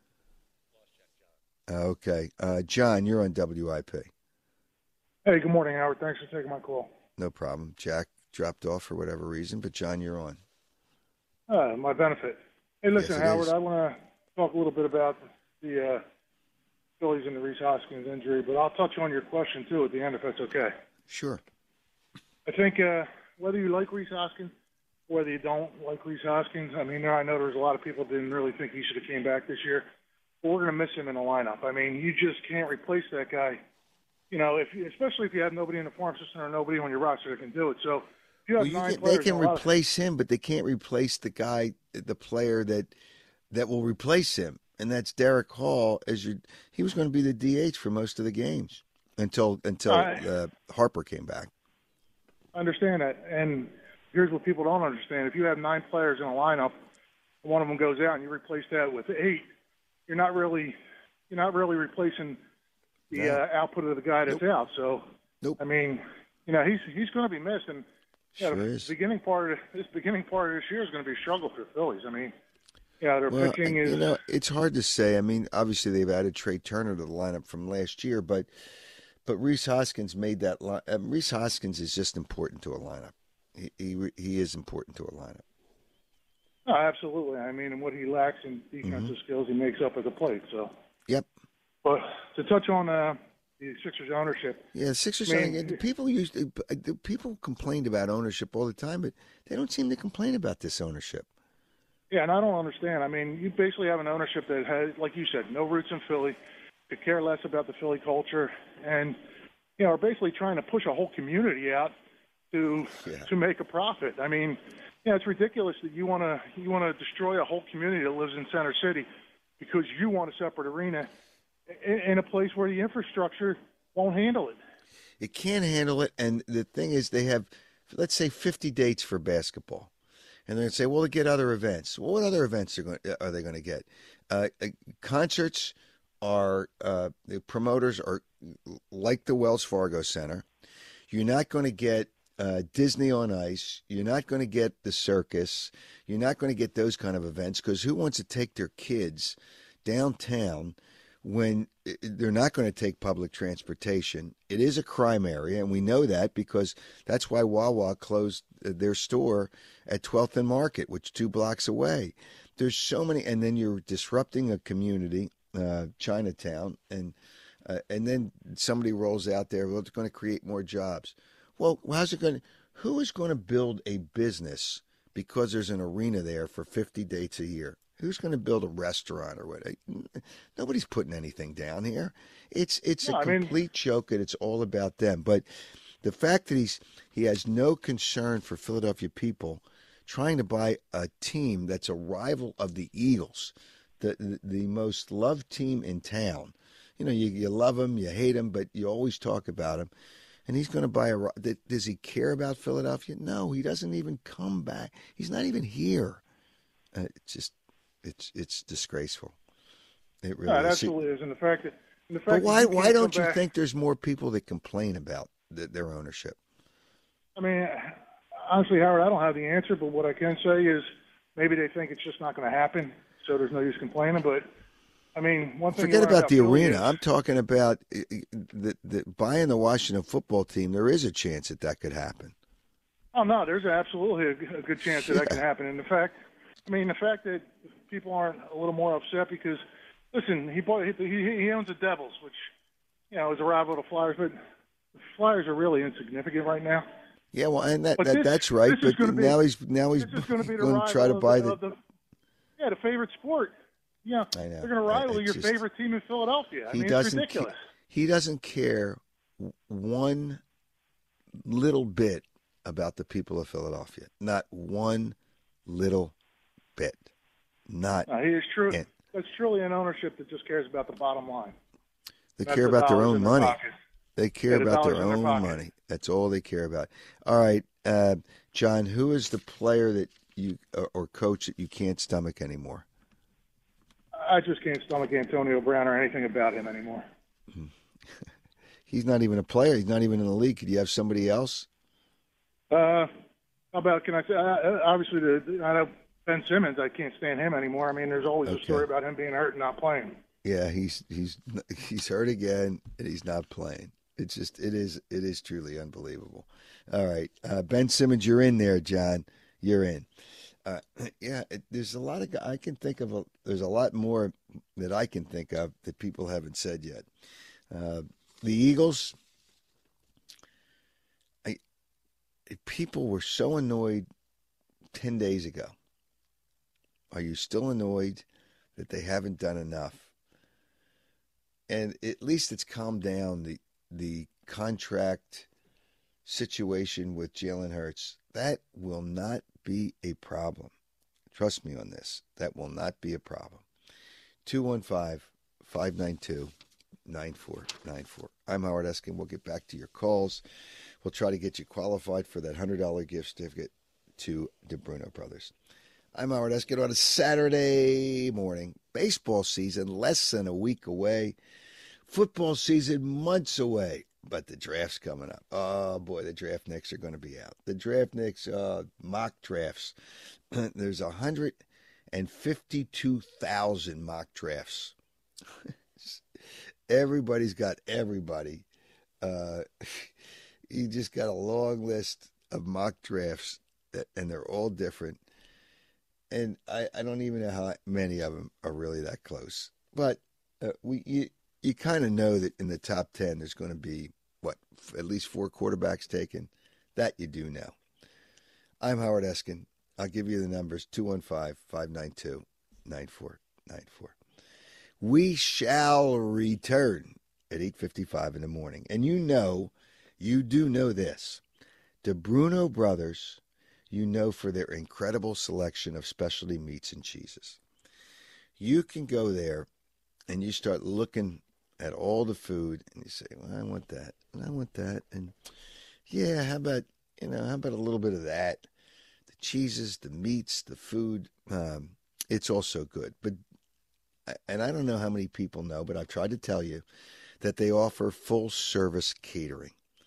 Okay. Uh, John, you're on W I P. Hey, good morning, Howard. Thanks for taking my call. No problem. Jack dropped off for whatever reason, but John, you're on. Uh, my benefit. Hey, listen, yes, Howard, is. I want to talk a little bit about the uh, Phillies and the Reese Hoskins injury, but I'll touch on your question, too, at the end, if that's okay. Sure. I think uh, whether you like Reese Hoskins, whether you don't like Reese Hoskins, I mean, I know there was a lot of people didn't really think he should have came back this year, but we're going to miss him in the lineup. I mean, you just can't replace that guy. You know, if you, especially if you have nobody in the farm system or nobody on your roster that can do it. So if you have well, you nine can, players, they can of, replace him, but they can't replace the guy, the player that that will replace him, and that's Derek Hall. As you, he was going to be the D H for most of the games until until I, uh, Harper came back. I understand that, and here's what people don't understand: if you have nine players in a lineup, one of them goes out and you replace that with eight, you're not really you're not really replacing the No. uh, output of the guy that's Nope. out. So, Nope. I mean, you know, he's he's going to be missed, and you know, Sure the is. beginning part of this beginning part of this year is going to be a struggle for the Phillies. I mean, you know, their Well, pitching I- is you know, it's hard to say. I mean, obviously they've added Trey Turner to the lineup from last year, but but Rhys Hoskins made that line. Um, Rhys Hoskins is just important to a lineup. He, he he is important to a lineup. no, absolutely. I mean, and what he lacks in defensive Mm-hmm. skills, he makes up at the plate. So, Yep. but to touch on uh, the Sixers ownership, Yeah, the Sixers. I mean, are- the people used to, the people complained about ownership all the time, but they don't seem to complain about this ownership. yeah, and I don't understand. I mean, you basically have an ownership that has, like you said, no roots in Philly, could care less about the Philly culture, and you know, are basically trying to push a whole community out to Yeah. to make a profit. I mean, yeah, it's ridiculous that you want to you want to destroy a whole community that lives in Center City because you want a separate arena in, in a place where the infrastructure won't handle it. It can't handle it, and the thing is, they have, let's say, fifty dates for basketball, and they're going to say, well, they get other events. Well, what other events are going are they going to get? Uh, uh, concerts are uh, the promoters are like the Wells Fargo Center. You're not going to get uh, Disney on Ice. You're not going to get the circus. You're not going to get those kind of events because who wants to take their kids downtown when they're not going to take public transportation? It is a crime area, and we know that because that's why Wawa closed their store at twelfth and Market, which is two blocks away. There's so many, and then you're disrupting a community, uh, Chinatown, and uh, and then somebody rolls out there, well, it's going to create more jobs. Well, how's it going to, who is going to build a business because there's an arena there for fifty dates a year? Who's going to build a restaurant or what? Nobody's putting anything down here. It's it's No, a I mean- complete joke, and it's all about them. But the fact that he's he has no concern for Philadelphia people trying to buy a team that's a rival of the Eagles, the the, the most loved team in town. You know, you, you love him, you hate him, but you always talk about him. And he's going to buy a. Does he care about Philadelphia? No, he doesn't even come back. He's not even here. Uh, it's just, it's it's disgraceful. It really No, it is. absolutely is. And the fact that, and the fact But that why you why can't don't come you back- think there's more people that complain about the, their ownership? I mean, honestly, Howard, I don't have the answer, but what I can say is maybe they think it's just not going to happen, so there's no use complaining. But I mean, one thing. you Forget learn about the Philly arena. is- I'm talking about uh, the, the buying the Washington football team. There is a chance that that could happen. Oh no, there's absolutely a, a good chance that that can Yeah. happen. And the fact, I mean, the fact that people aren't a little more upset because, listen, he bought he he owns the Devils, which you know is a rival to the Flyers, but the Flyers are really insignificant right now. Yeah, well, and that, But that this- that's right. this is But gonna be- now he's now he's This is going to be the going rival to try to of buy the, the. of the yeah the favorite sport. Yeah, I know. they're going to rival It's your just- favorite team in Philadelphia. I he mean, it's doesn't. ridiculous. ca- he doesn't care one little bit about the people of Philadelphia. Not one little bit. Not. No, he is true. Yeah. That's truly an ownership that just cares about the bottom line. They That's care the about their dollars own in their money. pocket. They care Yeah, the about their dollars in their own pocket. money. That's all they care about. All right, uh, John, who is the player that you or, or coach that you can't stomach anymore? I just can't stomach Antonio Brown or anything about him anymore. He's not even a player. He's not even in the league. Could you have somebody else? Uh, how about can I say? Uh, obviously, the, I know Ben Simmons. I can't stand him anymore. I mean, there's always Okay. a story about him being hurt and not playing. Yeah, he's he's he's hurt again, and he's not playing. It's just it is it is truly unbelievable. All right, uh, Ben Simmons, you're in there, John. You're in. Uh, yeah, it, there's a lot of I can think of. A, there's a lot more that I can think of that people haven't said yet. Uh, the Eagles. I people were so annoyed ten days ago. Are you still annoyed that they haven't done enough? And at least it's calmed down the the contract situation with Jalen Hurts. That will not be a problem. Trust me on this. That will not be a problem. two one five, five nine two, nine four nine four. I'm Howard Eskin. We'll get back to your calls. We'll try to get you qualified for that one hundred dollars gift certificate to DeBruno Brothers. I'm Howard Eskin on a Saturday morning. Baseball season less than a week away. Football season months away. But the draft's coming up. Oh, boy, the draftniks are going to be out. The draftniks, uh, mock drafts. There's one hundred fifty-two thousand mock drafts. Everybody's got everybody. Uh, you just got a long list of mock drafts, and they're all different. And I, I don't even know how many of them are really that close. But uh, we you, you kind of know that in the top ten, there's going to be, what, at least four quarterbacks taken. That you do know. I'm Howard Eskin. I'll give you the numbers, two one five, five nine two, nine four nine four. We shall return at eight fifty-five in the morning. And you know, you do know this. The Bruno Brothers, you know for their incredible selection of specialty meats and cheeses. You can go there and you start looking at all the food and you say, well, I want that, and I want that, and yeah, how about, you know, how about a little bit of that? The cheeses, the meats, the food, um, it's all so good. But, and I don't know how many people know, but I've tried to tell you that they offer full-service catering.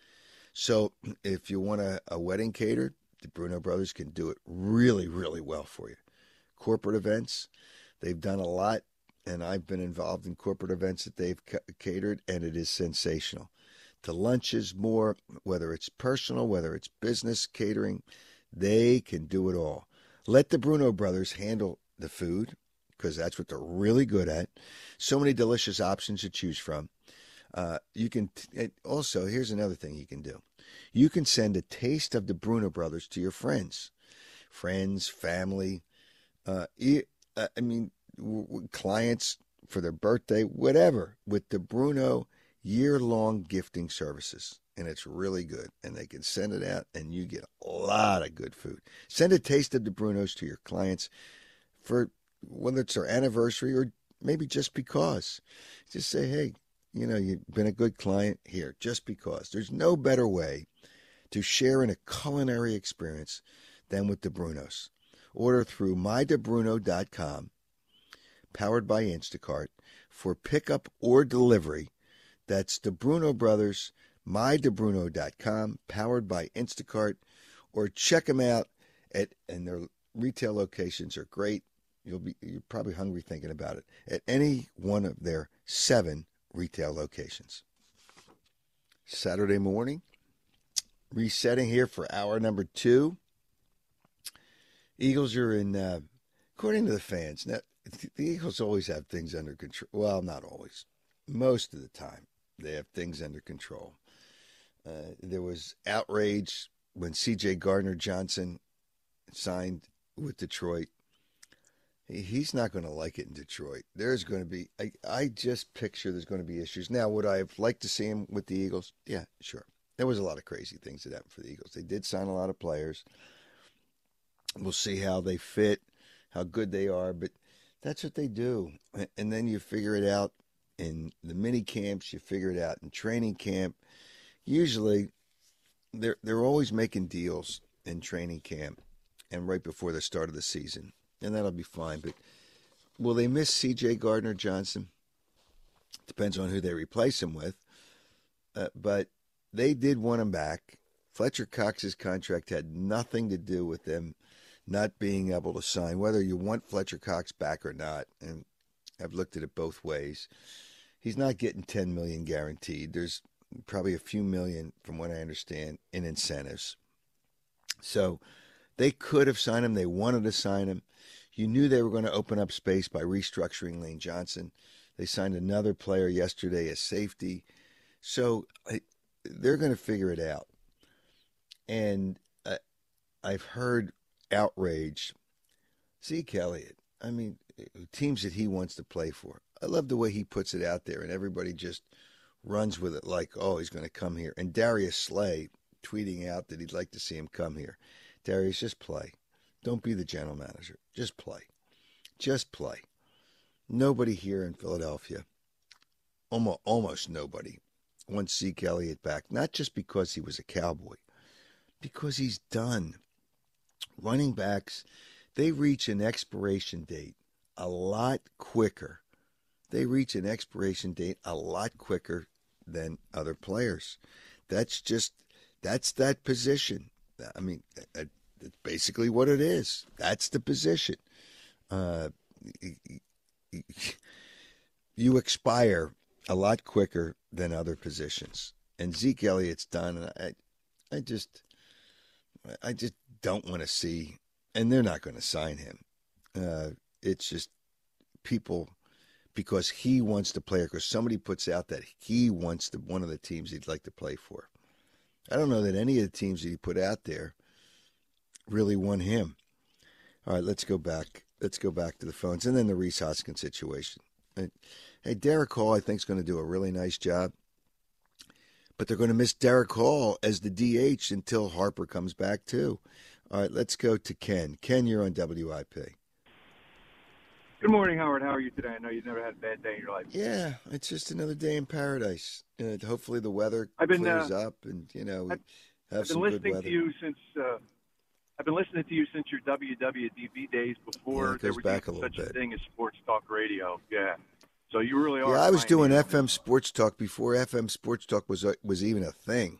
So if you want a, a wedding catered, the Bruno Brothers can do it really, really well for you. Corporate events, they've done a lot, and I've been involved in corporate events that they've ca- catered, and it is sensational. To lunches more, whether it's personal, whether it's business catering, they can do it all. Let the Bruno Brothers handle the food, because that's what they're really good at. So many delicious options to choose from. Uh, you can t- also, here's another thing you can do. You can send a taste of the Bruno Brothers to your friends, friends, family. Uh, I mean, w- clients for their birthday, whatever, with the Bruno year-long gifting services. And it's really good. And they can send it out, and you get a lot of good food. Send a taste of the Brunos to your clients for whether it's their anniversary or maybe just because. Just say, hey, you know, you've been a good client here, just because. There's no better way to share in a culinary experience than with the Brunos. Order through my de bruno dot com, powered by Instacart, for pickup or delivery. That's the Bruno Brothers, my de bruno dot com, powered by Instacart, or check them out at, and their retail locations are great. You'll be, you're probably hungry thinking about it, at any one of their seven retail locations. Saturday morning, resetting here for hour number two. Eagles are in, uh, according to the fans, now, the Eagles always have things under control. Well, not always. Most of the time, they have things under control. Uh, there was outrage when C J Gardner-Johnson signed with Detroit. He's not going to like it in Detroit. There's going to be, I, I just picture there's going to be issues. Now, would I have liked to see him with the Eagles? Yeah, sure. There was a lot of crazy things that happened for the Eagles. They did sign a lot of players. We'll see how they fit, how good they are, but that's what they do. And then you figure it out in the mini camps, you figure it out in training camp. Usually, they're, they're always making deals in training camp and right before the start of the season. And that'll be fine. But will they miss C J Gardner-Johnson? Depends on who they replace him with. Uh, but they did want him back. Fletcher Cox's contract had nothing to do with them not being able to sign, whether you want Fletcher Cox back or not. And I've looked at it both ways. He's not getting ten million dollars guaranteed. There's probably a few million, from what I understand, in incentives. So they could have signed him. They wanted to sign him. You knew they were going to open up space by restructuring Lane Johnson. They signed another player yesterday as safety. So I, they're going to figure it out. And I, I've heard outrage. Zeke Elliott, I mean, teams that he wants to play for. I love the way he puts it out there, and everybody just runs with it like, oh, he's going to come here. And Darius Slay tweeting out that he'd like to see him come here. Darius, just play. Don't be the general manager. Just play. Just play. Nobody here in Philadelphia, almost, almost nobody, wants Zeke Elliott back. Not just because he was a Cowboy, because he's done. Running backs they reach an expiration date a lot quicker. They reach an expiration date a lot quicker than other players. That's just, that's that position. I mean, that's basically what it is. That's the position. Uh, you expire a lot quicker than other positions. And Zeke Elliott's done, and I, I just, I just don't want to see, and they're not going to sign him. Uh, it's just people, because he wants to play, because somebody puts out that he wants to, one of the teams he'd like to play for. I don't know that any of the teams that he put out there really want him. All right, let's go back. Let's go back to the phones, and then the Rhys Hoskins situation. Hey, Derek Hall, I think, is going to do a really nice job. But they're going to miss Derek Hall as the D H until Harper comes back, too. All right, let's go to Ken. Ken, you're on W I P. Good morning, Howard. How are you today? I know you've never had a bad day in your life. Yeah, it's just another day in paradise. Uh, hopefully the weather I've been, clears uh, up and, you know, we I've, have I've some been good listening weather. to you since uh, I've been listening to you since your W W D B days before Yeah, it there goes was back even a such little a bit. thing as sports talk radio. Yeah. So you really are. Yeah, I was doing pioneer. F M Sports Talk before F M Sports Talk was a, was even a thing.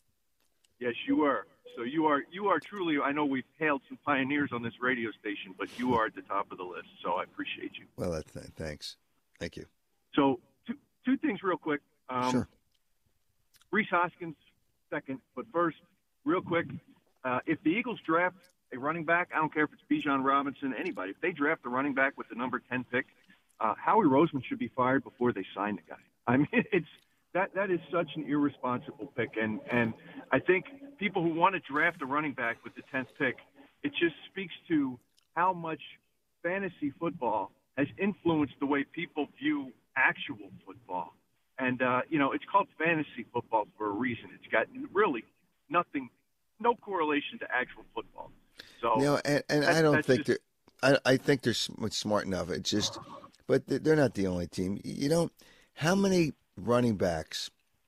Yes, you were. So you are you are truly. I know we've hailed some pioneers on this radio station, but you are at the top of the list. So I appreciate you. Well, that, th- thanks. Thank you. So two two things real quick. Um, Sure. Rhys Hoskins second, but first, real quick, uh, if the Eagles draft a running back, I don't care if it's Bijan Robinson, anybody. If they draft a running back with the number ten pick, uh, Howie Roseman should be fired before they sign the guy. I mean, it's that that is such an irresponsible pick, and and I think people who want to draft a running back with the tenth pick, it just speaks to how much fantasy football has influenced the way people view actual football. And, uh, you know, it's called fantasy football for a reason. It's got really nothing, no correlation to actual football. So, You know, and, and that's- I don't that's think just- they're. I, I think they're sm- smart enough. It's just, but they're they're not the only team. You know, how many running backs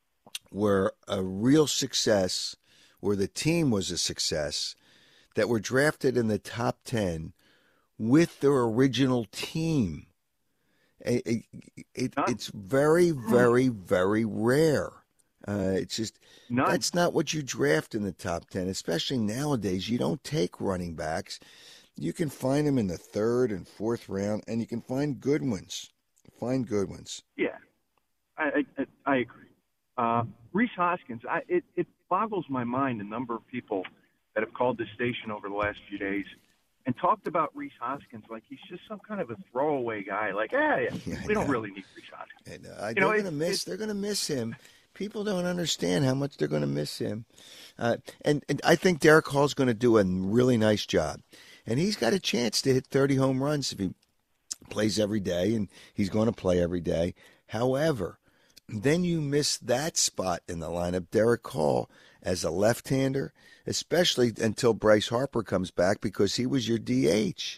were a real success, where the team was a success, that were drafted in the top ten with their original team? It, it, it, it's very, very, very rare. Uh, it's just None. that's not what you draft in the top ten, especially nowadays. You don't take running backs. You can find them in the third and fourth round, and you can find good ones. Find good ones. Yeah, I I, I agree. Uh, Rhys Hoskins, I, it, it boggles my mind the number of people that have called this station over the last few days and talked about Rhys Hoskins like he's just some kind of a throwaway guy. Like, yeah, yeah, Yeah, I we don't know. really need Rhys Hoskins. And, uh, You they're know, going to it- miss. it- They're going to miss him. People don't understand how much they're going to miss him. Uh, and, and I think Derek Hall's going to do a really nice job. And he's got a chance to hit thirty home runs if he plays every day, and he's going to play every day. However, then you miss that spot in the lineup, Derek Hall, as a left-hander, especially until Bryce Harper comes back, because he was your D H.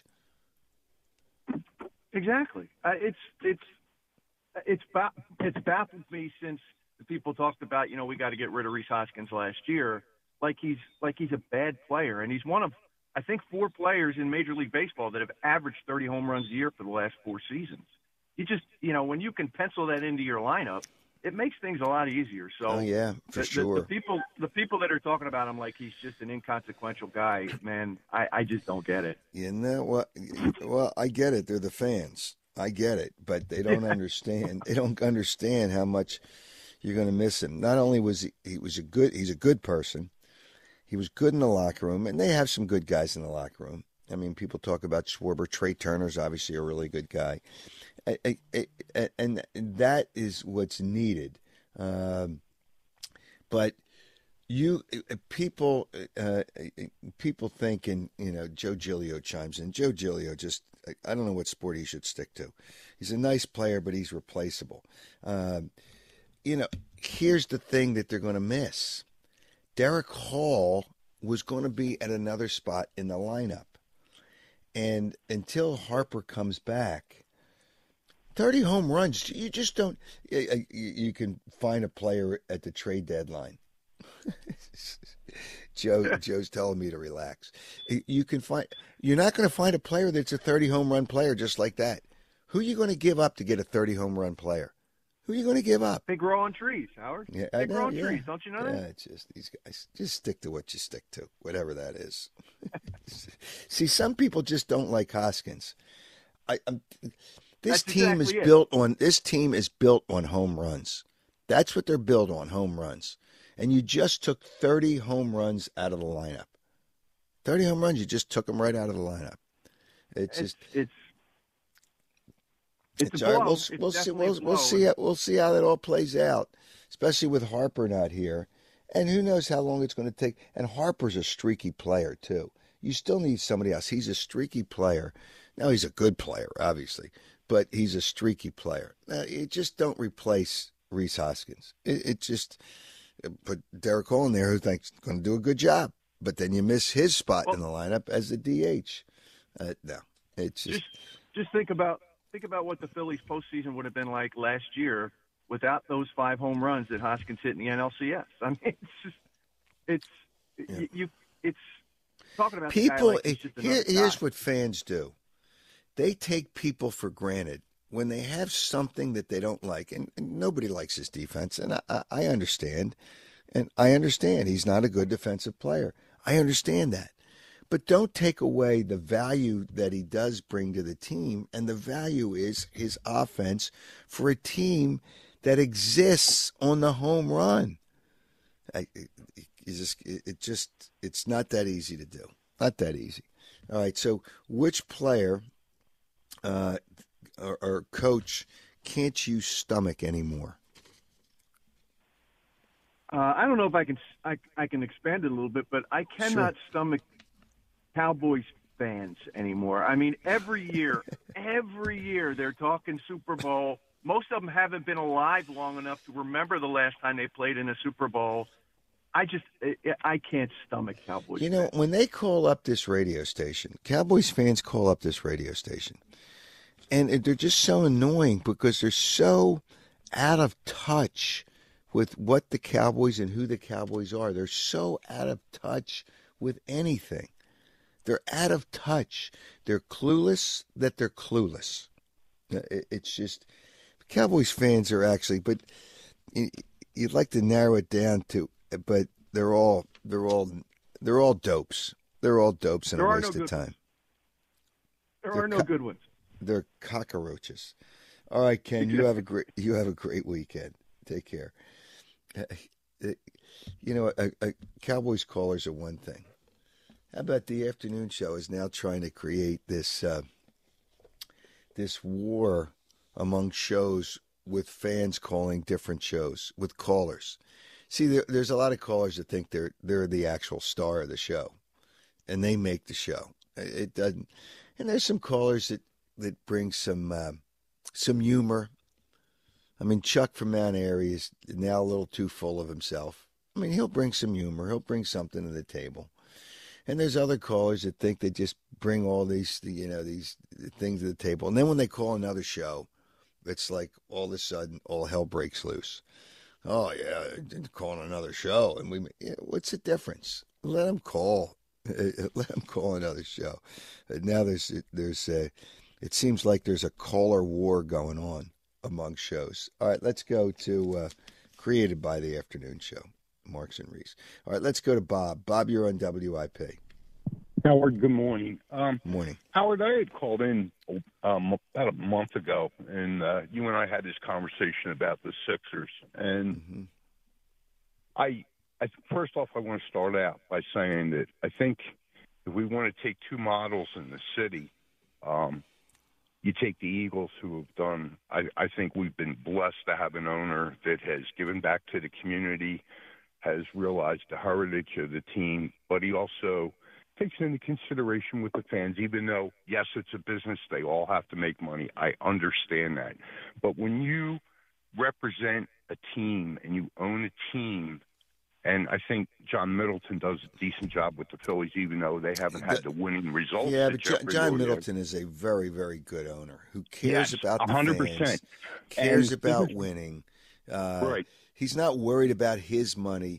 Exactly. Uh, it's it's it's ba- it's baffled me since the people talked about, you know, we got to get rid of Rhys Hoskins last year, like he's like he's a bad player, and he's one of I think four players in Major League Baseball that have averaged thirty home runs a year for the last four seasons. You just, you know, when you can pencil that into your lineup, it makes things a lot easier. So Oh, yeah, for the, the- sure. The, people, the people that are talking about him like he's just an inconsequential guy, man, I, I just don't get it. You know what? Well, I get it. They're the fans. I get it, but they don't understand. They don't understand how much you're going to miss him. Not only was he, he was a good, he's a good person. He was good in the locker room, and they have some good guys in the locker room. I mean, people talk about Schwarber. Trey Turner's obviously a really good guy, I, I, I, and that is what's needed. Um, but you people, uh, people thinking, you know, Joe Giglio chimes in. Joe Giglio just, I don't know what sport he should stick to. He's a nice player, but he's replaceable. Um, you know, here's the thing that they're going to miss. Derek Hall was going to be at another spot in the lineup. And until Harper comes back, thirty home runs, you just don't, you, you can find a player at the trade deadline. Joe, Joe's telling me to relax. You can find. You're not going to find a player that's a thirty home run player just like that. Who are you going to give up to get a thirty home run player? Who are you going to give up? They grow on trees, Howard. Yeah, they I know, grow on yeah. trees. Don't you know yeah, that? It's just these guys. Just stick to what you stick to, whatever that is. See, some people just don't like Hoskins. I, I'm, this That's team exactly is it. built on. This team is built on home runs. That's what they're built on, home runs. And you just took thirty home runs out of the lineup. thirty home runs, you just took them right out of the lineup. It's, It's just it's it's, it's a all right. blow. We'll, It's we'll see. definitely a We'll, we'll blow. see. How, we'll see how that all plays out, especially with Harper not here, and who knows how long it's going to take. And Harper's a streaky player too. You still need somebody else. He's a streaky player. Now he's a good player, obviously, but he's a streaky player. Now, you just don't replace Rhys Hoskins. It, it just put Derek Hall in there, who thinks going to do a good job, but then you miss his spot Well, in the lineup as the D H. Uh, no, it's just. Just just think about think about what the Phillies postseason would have been like last year without those five home runs that Hoskins hit in the N L C S. I mean, it's just it's Yeah. you, you it's talking about the guy People, like he's just here, another here's guy. what fans do. They take people for granted when they have something that they don't like, and, and nobody likes his defense, and I, I, I understand, and I understand he's not a good defensive player. I understand that. But don't take away the value that he does bring to the team, and the value is his offense for a team that exists on the home run. I, it, it, just, it, it just, it's not that easy to do. Not that easy. All right, so which player uh, or, or coach can't you stomach anymore? Uh, I don't know if I can I, I can expand it a little bit, but I cannot Sure. stomach Cowboys fans anymore. I mean, every year, every year they're talking Super Bowl. Most of them haven't been alive long enough to remember the last time they played in a Super Bowl. I just I, I can't stomach Cowboys. You know, fans. when they call up this radio station, Cowboys fans call up this radio station, and they're just so annoying because they're so out of touch with what the Cowboys and who the Cowboys are. They're so out of touch with anything. They're out of touch. They're clueless that they're clueless. It's just, Cowboys fans are actually, but you'd like to narrow it down to, but they're all, they're all, they're all dopes. They're all dopes and There a are waste no of good- time. there they're are no co- good ones. They're cockroaches. All right, Ken, you have a great, you have a great weekend. Take care. You know, a, a Cowboys callers are one thing. How about the afternoon show is now trying to create this uh, this war among shows with fans calling different shows with callers. See, there, there's a lot of callers that think they're they're the actual star of the show, and they make the show. It doesn't. And there's some callers that that bring some uh, some humor. I mean, Chuck from Mount Airy is now a little too full of himself. I mean, he'll bring some humor. He'll bring something to the table. And there's other callers that think they just bring all these, you know, these things to the table. And then when they call another show, it's like all of a sudden all hell breaks loose. Oh, yeah, calling another show. And we, yeah, what's the difference? Let them call. Let them call another show. Now there's, there's a, it seems like there's a caller war going on among shows. All right, let's go to uh, Created by the Afternoon Show, Marks and Reese. All right, let's go to Bob. Bob, you're on W I P. Howard, good morning. Um, Morning. Howard, I had called in um, about a month ago, and uh, you and I had this conversation about the Sixers. And Mm-hmm. I, I, first off, I want to start out by saying that I think if we want to take two models in the city, um, you take the Eagles, who have done, I, I think we've been blessed to have an owner that has given back to the community, has realized the heritage of the team, but he also takes into consideration with the fans, even though, yes, it's a business, they all have to make money. I understand that. But when you represent a team and you own a team, and I think John Middleton does a decent job with the Phillies, even though they haven't had the winning results. Yeah, that but Jeffrey John Loria- Middleton is a very, very good owner who cares Yes, about the one hundred fans, percent. cares And about this is- winning. Uh, Right. He's not worried about his money.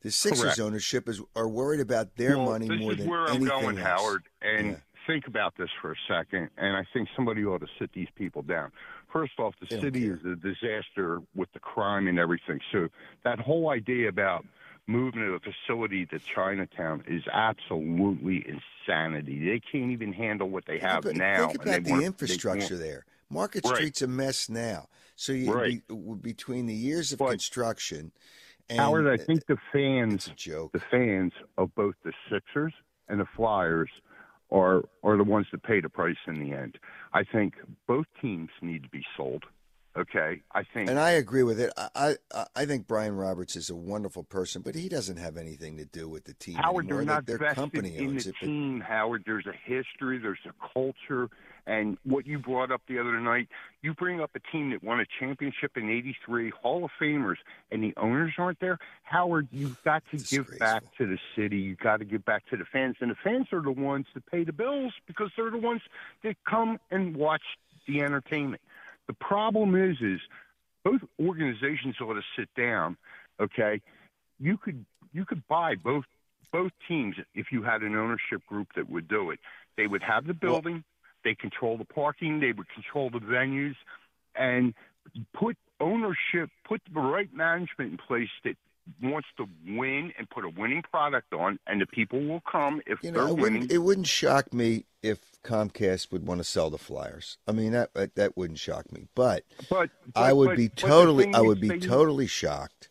The Sixers Correct. ownership is are worried about their well, money this more is than where I'm anything going, else. Howard. And Yeah. think about this for a second, and I think somebody ought to sit these people down. First off, the They don't city care. is a disaster with the crime and everything. So that whole idea about moving a facility to Chinatown is absolutely insanity. They can't even handle what they have Think about, now. think and they about the want- infrastructure they there. Market Right. Street's a mess now. So you, Right. be, between the years of But- construction and Howard, I think the fans, it's a joke. the fans of both the Sixers and the Flyers are are the ones that pay the price in the end. I think both teams need to be sold. Okay, I think, And I agree with it. I, I I think Brian Roberts is a wonderful person, but he doesn't have anything to do with the team Howard, anymore. they're not their vested company in owns the it. but- team. Howard, there's a history, there's a culture, and what you brought up the other night, you bring up a team that won a championship in eighty-three, Hall of Famers, and the owners aren't there. Howard, you've got to give back to the city. You've got to give back to the fans, and the fans are the ones that pay the bills because they're the ones that come and watch the entertainment. The problem is, is both organizations ought to sit down. Okay, you could you could buy both both teams if you had an ownership group that would do it. They would have the building, they control the parking, they would control the venues, and put ownership, put the right management in place that wants to win and put a winning product on, and the people will come if You they're know, it winning. wouldn't, it wouldn't shock me if Comcast would want to sell the Flyers. I mean, that that, that wouldn't shock me. But, But, I but- would but- be but the totally, thing I is would be they- totally shocked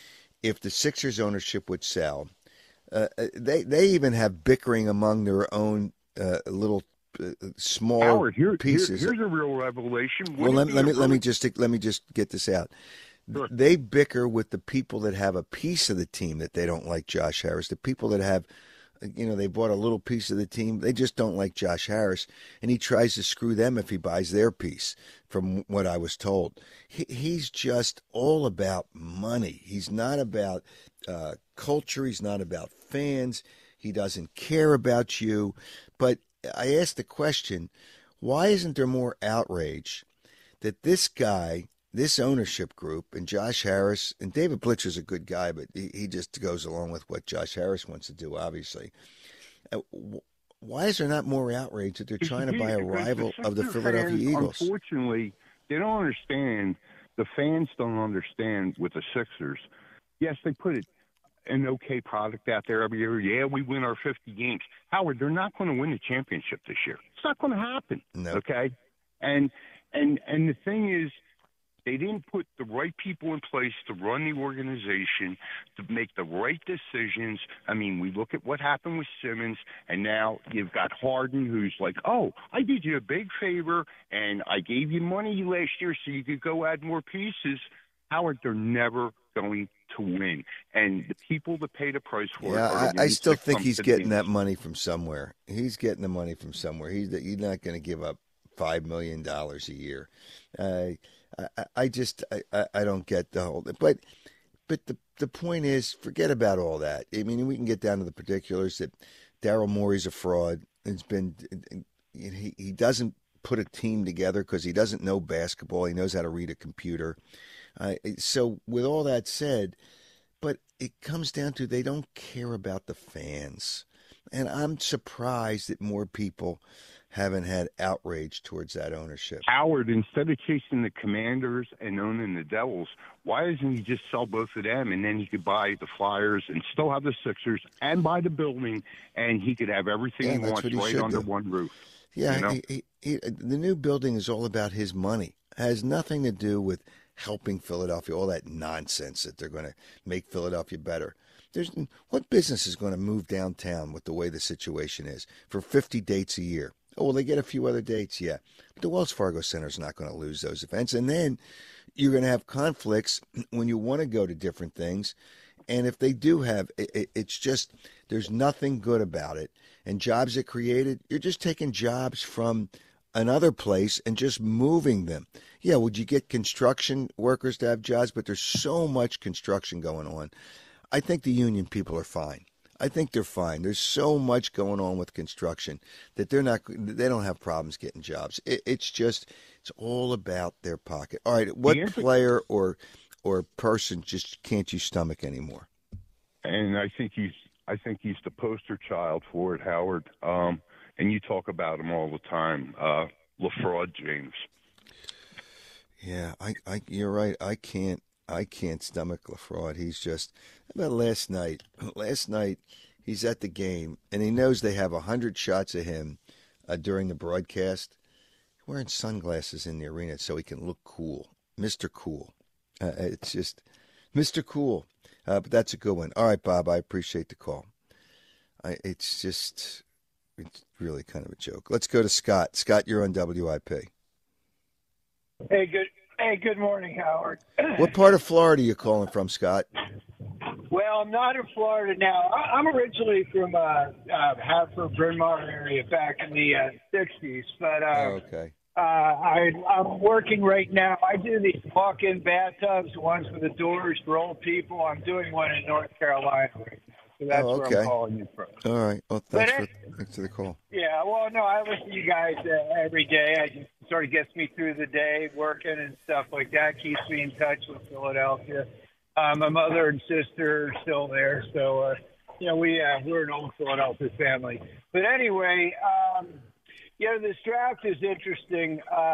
if the Sixers ownership would sell. Uh, they they even have bickering among their own uh, little uh, small Howard, here, here- pieces. here's a real revelation. well, Wouldn't let, it be let a me let me really- just let me just get this out. Sure. They bicker with the people that have a piece of the team that they don't like Josh Harris. The people that have, you know, they bought a little piece of the team. They just don't like Josh Harris, and he tries to screw them if he buys their piece. From what I was told, he, he's just all about money. He's not about uh, culture. He's not about fans. He doesn't care about you. But I asked the question, why isn't there more outrage that this guy, this ownership group, and Josh Harris, and David Blitzer's a good guy, but he, he just goes along with what Josh Harris wants to do, obviously. Uh, wh- why is there not more outrage that they're trying to buy a Because rival the of the Sixers Philadelphia fans, Eagles? Unfortunately, they don't understand. The fans don't understand with the Sixers. Yes, they put it an okay product out there every year. Yeah, we win our fifty games. Howard, they're not going to win the championship this year. It's not going to happen. No. Okay, and and and the thing is, they didn't put the right people in place to run the organization, to make the right decisions. I mean, we look at what happened with Simmons, and now you've got Harden, who's like, oh, I did you a big favor, and I gave you money last year so you could go add more pieces. Howard, they're never going to win. And the people that pay the price for Yeah, it are the I, I ones still that think come he's to the getting games. that money from somewhere. He's getting the money from somewhere. He's he's not going to give up five million dollars a year. Uh, I, I just I, I- I don't get the whole. But but the the point is, forget about all that. I mean, we can get down to the particulars that Daryl Morey's a fraud. It's been he he doesn't put a team together because he doesn't know basketball. He knows how to read a computer. Uh, so with all that said, but it comes down to they don't care about the fans. And I'm surprised that more people haven't had outrage towards that ownership. Howard, instead of chasing the Commanders and owning the Devils, why doesn't he just sell both of them, and then he could buy the Flyers and still have the Sixers and buy the building, and he could have everything Yeah, he that's wants what he right should under do. one roof. Yeah, you know? he, he, he, the new building is all about his money. It has nothing to do with helping Philadelphia, all that nonsense that they're going to make Philadelphia better. There's what business is going to move downtown with the way the situation is for fifty dates a year? Oh, will they get a few other dates? Yeah. But the Wells Fargo Center is not going to lose those events. And then you're going to have conflicts when you want to go to different things. And if they do have, it, it, it's just, there's nothing good about it. And jobs are created, you're just taking jobs from another place and just moving them. Yeah, would you get construction workers to have jobs? But there's so much construction going on. I think the union people are fine. I think they're fine. There's so much going on with construction that they're not. They don't have problems getting jobs. It, it's just, it's all about their pocket. All right, what The answer- player or or person just can't you stomach anymore? and I think he's I think he's the poster child for it, Howard. Um, and you talk about him all the time, uh, LaFraud James. Yeah, I, I, you're right. I can't, I can't stomach LaFraud. He's just. How about last night? Last night, he's at the game, and he knows they have a hundred shots of him uh, during the broadcast. Wearing sunglasses in the arena so he can look cool, Mister Cool. Uh, it's just Mister Cool. Uh, but that's a good one. All right, Bob, I appreciate the call. I, it's just, it's really kind of a joke. Let's go to Scott. Scott, you're on W I P. Hey, good. Hey, good morning, Howard. What part of Florida are you calling from, Scott? Well, I'm not in Florida now. I- I'm originally from uh, uh, Hartford, Bryn Mawr area back in the uh, sixties, but uh, Oh, okay. uh, I, I'm working right now. I do these walk-in bathtubs, ones with the doors for old people. I'm doing one in North Carolina right now, so that's Oh, where okay. I'm calling you from. All right. Well, thanks But for it- thanks for the call. Yeah, well, no, I listen to you guys uh, every day. I just sort of gets me through the day, working and stuff like that. Keeps me in touch with Philadelphia. Uh, my mother and sister are still there, so uh, you know we uh, we're an old Philadelphia family. But anyway, um, you know this draft is interesting. Uh,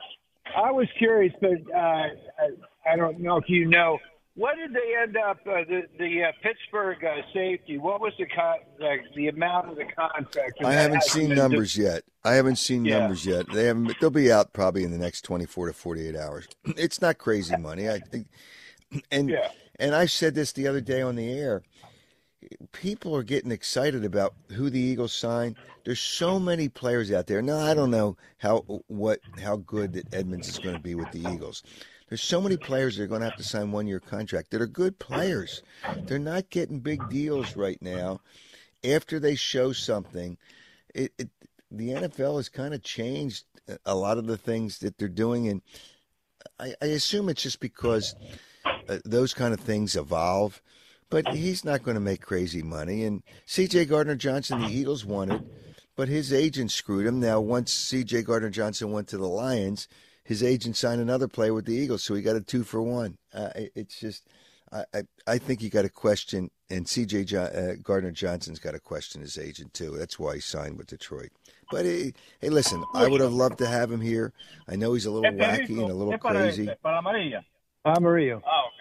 I was curious, but uh, I, I don't know if you know. What did they end up, uh, the, the uh, Pittsburgh uh, safety, what was the con- like, the amount of the contract? I haven't seen numbers yet. I haven't seen Yeah. numbers yet. They haven't. They'll be out probably in the next twenty-four to forty-eight hours. It's not crazy money. I think, and Yeah. and I said this the other day on the air. People are getting excited about who the Eagles sign. There's so many players out there. Now I don't know how what how good that Edmonds is going to be with the Eagles. There's so many players that are going to have to sign one-year contract that are good players. They're not getting big deals right now. After they show something, it, it the N F L has kind of changed a lot of the things that they're doing, and I, I assume it's just because uh, those kind of things evolve. But he's not going to make crazy money. And C J Gardner-Johnson, the Eagles wanted, but his agent screwed him. Now, once C J Gardner-Johnson went to the Lions, his agent signed another player with the Eagles, so he got a two for one. Uh, it, it's just, I, I, I think you got to question, and C J Jo- uh, Gardner-Johnson's got to question his agent too. That's why he signed with Detroit. But hey, hey, listen, I would have loved to have him here. I know he's a little wacky and a little crazy. Amarillo. Oh, okay.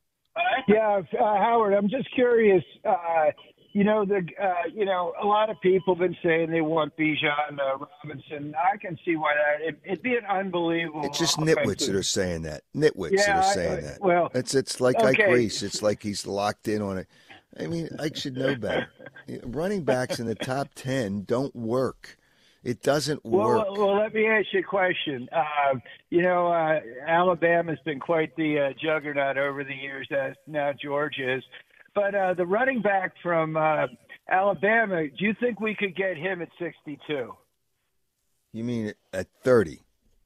Yeah, uh, Howard, I'm just curious. Uh, you know, the uh, you know, a lot of people have been saying they want Bijan uh, Robinson. I can see why that. It, it'd be an unbelievable. It's just offensive- nitwits that are saying that. Nitwits Yeah, that are I- saying I- that. well, it's it's like Ike okay. Reese. It's like he's locked in on it. I mean, Ike should know better. Running backs in the top ten don't work. It doesn't Well, work. well, well, let me ask you a question. Uh, you know, uh, Alabama's been quite the uh, juggernaut over the years, as now Georgia is. But uh, the running back from uh, Alabama, do you think we could get him at sixty-two? You mean at thirty?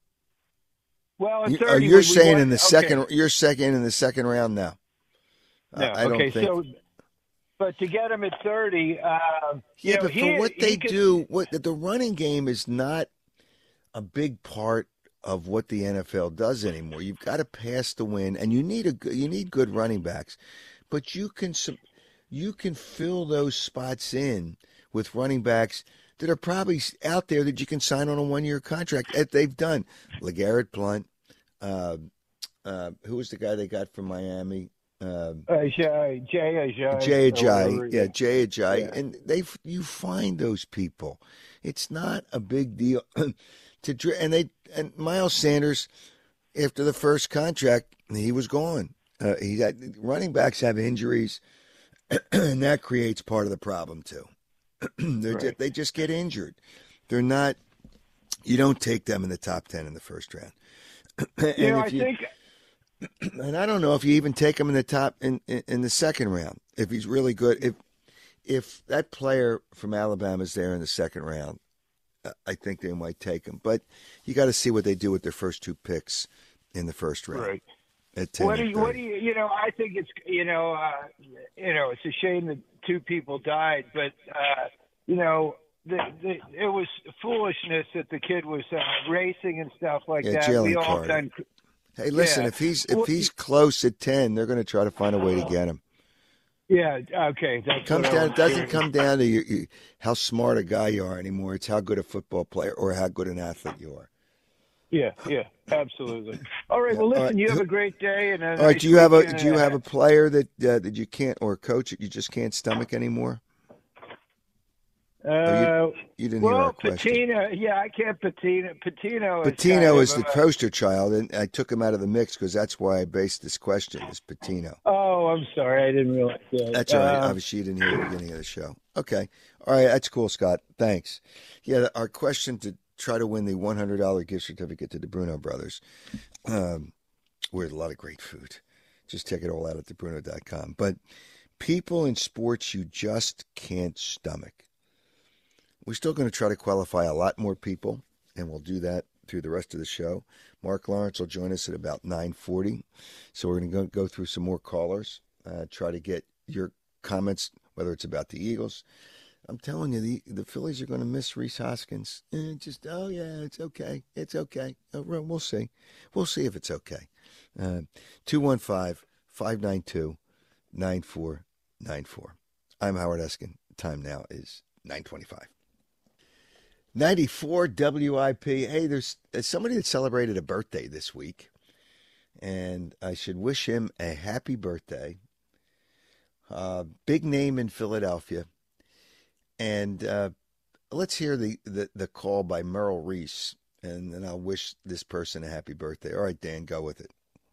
Well, at You, thirty, are you would we saying want- in the okay. second? You're second in the second round now. No, I, I don't okay, think. so, but to get him at thirty, uh, you yeah, know, but he, for what he they could- do, what the running game is not a big part of what the N F L does anymore. You've got to pass to win, and you need a good- you need good running backs, but you can sub- you can fill those spots in with running backs that are probably out there that you can sign on a one year contract. As they've done, LeGarrette Blount, uh, uh, who was the guy they got from Miami? Um, Uh, Jay, Jay, Ajay, Jay or whatever, Ajayi, yeah, Jay Ajayi, Yeah. and they you find those people. It's not a big deal to dr- and they and Miles Sanders after the first contract he was gone. Uh, he had, running backs have injuries, and that creates part of the problem too. They're Right. ju- they just get injured. They're not. You don't take them in the top ten in the first round. and You know, I if you, think. and I don't know if you even take him in the top in, in in the second round if he's really good. If if that player from Alabama is there in the second round, uh, I think they might take him. But you got to see what they do with their first two picks in the first round. Right. At ten What do and you? What thirty. do you? You know, I think it's. You know, uh, you know, it's a shame that two people died, but uh, you know, the, the, it was foolishness that the kid was uh, racing and stuff like Yeah, that. Jalen we all Carter. done. Hey, listen, Yeah. if he's if Well, he's close at ten, they're going to try to find a way to get him. Yeah, okay. That's It comes what I down. was It doesn't hearing. come down to you, you, how smart a guy you are anymore. It's how good a football player or how good an athlete you are. Yeah, yeah, absolutely. All right. Well, All listen. right. You have a great day. And a All nice right. Do you have a weekend Do you and have a player that uh, that you can't or a coach that you just can't stomach anymore? Uh, Oh, you, you didn't hear well, our question. Patina. Yeah, I can't Patina. Patino is Patino kind is of the a- poster child, and I took him out of the mix because that's why I based this question. Is Patino? Oh, I'm sorry. I didn't realize that. That's all right. Um, Obviously, you didn't hear the beginning of the show. Okay. All right. That's cool, Scott. Thanks. Yeah, our question to try to win the one hundred dollars gift certificate to the Bruno Brothers, um, where there's a lot of great food. Just check it all out at the bruno dot com. But people in sports you just can't stomach. We're still going to try to qualify a lot more people, and we'll do that through the rest of the show. Mark Lawrence will join us at about nine forty. So we're going to go, go through some more callers, uh, try to get your comments, whether it's about the Eagles. I'm telling you, the, the Phillies are going to miss Rhys Hoskins. Eh, just, oh, yeah, it's okay. It's okay. Oh, we'll see. We'll see if it's okay. Uh, two one five, five nine two, nine four nine four. I'm Howard Eskin. Time now is nine twenty-five. ninety-four W I P. Hey, there's somebody that celebrated a birthday this week, and I should wish him a happy birthday. Uh, big name in Philadelphia. And uh, let's hear the, the, the call by Merrill Reese, and then I'll wish this person a happy birthday. All right, Dan, go with it.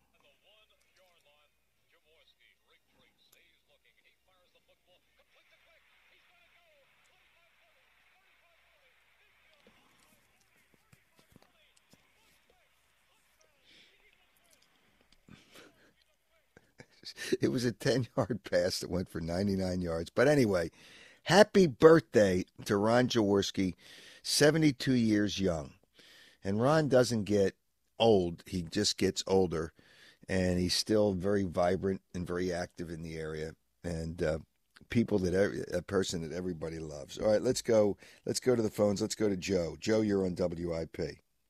It was a ten-yard pass that went for ninety-nine yards. But anyway, happy birthday to Ron Jaworski, seventy-two years young. And Ron doesn't get old. He just gets older. And he's still very vibrant and very active in the area. And uh, people that every, a person that everybody loves. All right, let's go. Let's go to the phones. Let's go to Joe. Joe, you're on W I P.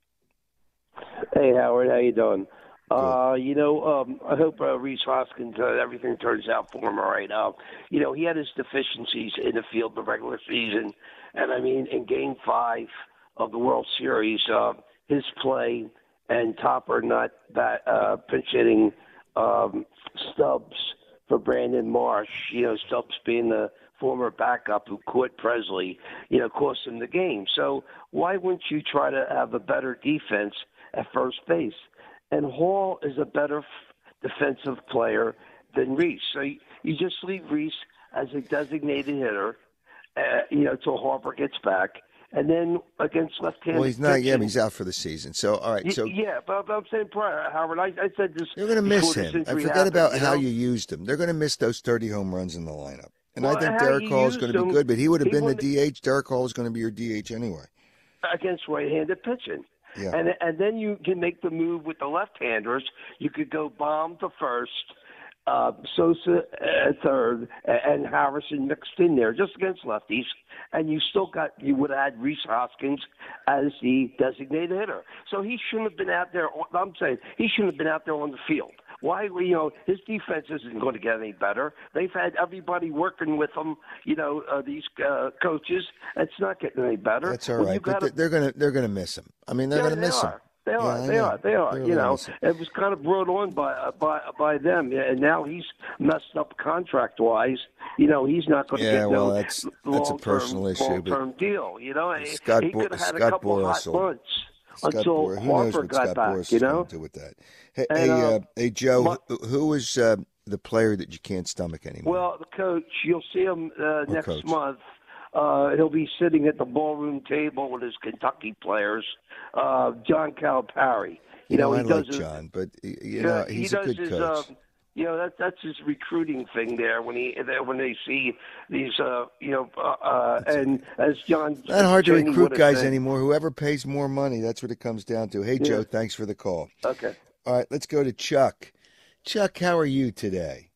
Hey, Howard. How you doing? Uh, you know, um, I hope uh, Rhys Hoskins, uh, everything turns out for him all right. Uh, you know, he had his deficiencies in the field the regular season. And, I mean, in Game five of the World Series, uh, his play and Topper not that uh, pinch hitting um, Stubbs for Brandon Marsh, you know, Stubbs being the former backup who caught Presley, you know, cost him the game. So why wouldn't you try to have a better defense at first base? And Hall is a better f- defensive player than Reese. So you, you just leave Reese as a designated hitter, uh, you know, till Harper gets back. And then against left-handed Well, he's not. pitching, Yeah, he's out for the season. So, all right. So Y- yeah, but, but I'm saying prior, Howard, I, I said this. they're going to miss before this him. I injury forget happened, about you how know? you used him. They're going to miss those thirty home runs in the lineup. And Well, I think how Derek you Hall is used going to be him, good, but he would have he been the wouldn't- D H. Derek Hall is going to be your D H anyway. against right-handed pitching. Yeah. And and then you can make the move with the left-handers. You could go Baum to first, uh, Sosa at third, and Harrison mixed in there just against lefties. And you still got you would have had Rhys Hoskins as the designated hitter. So he shouldn't have been out there. I'm saying he shouldn't have been out there on the field. Why, you know, his defense isn't going to get any better. They've had everybody working with them, you know, uh, these uh, coaches. It's not getting any better. That's all When right, you but gotta- they're going to they're going to miss him. I mean, they're Yeah, going to they miss are. him. They Yeah, are. I they know. are. They are. They're You gonna know, miss him. it was kind of brought on by uh, by by them, and now he's messed up contract wise. You know, he's not going to Yeah, get well, no that's- that's a long-term, personal issue, but- long-term deal. You know, Scott he Bo- could have had Scott a couple Boras hot will- months Scott until Boras, who knows Harper what got Scott back. Boras You is know, going to do with that? Hey, And, hey, uh, uh, hey Joe, my- who, who is uh, the player that you can't stomach anymore? well, the coach, you'll see him uh, What next coach? month. Uh, he'll be sitting at the ballroom table with his Kentucky players, uh, John Calipari. you know, he I does like his, John, but y- you Yeah, know, he he's a does good his, coach. Uh, you know, that that's his recruiting thing there. When he that when they see these, uh, you know, uh, uh, and as John, Not hard to Cheney recruit would have guys said- anymore. Whoever pays more money, that's what it comes down to. Hey, Yeah. Joe, thanks for the call. Okay. All right, let's go to Chuck. Chuck, how are you today?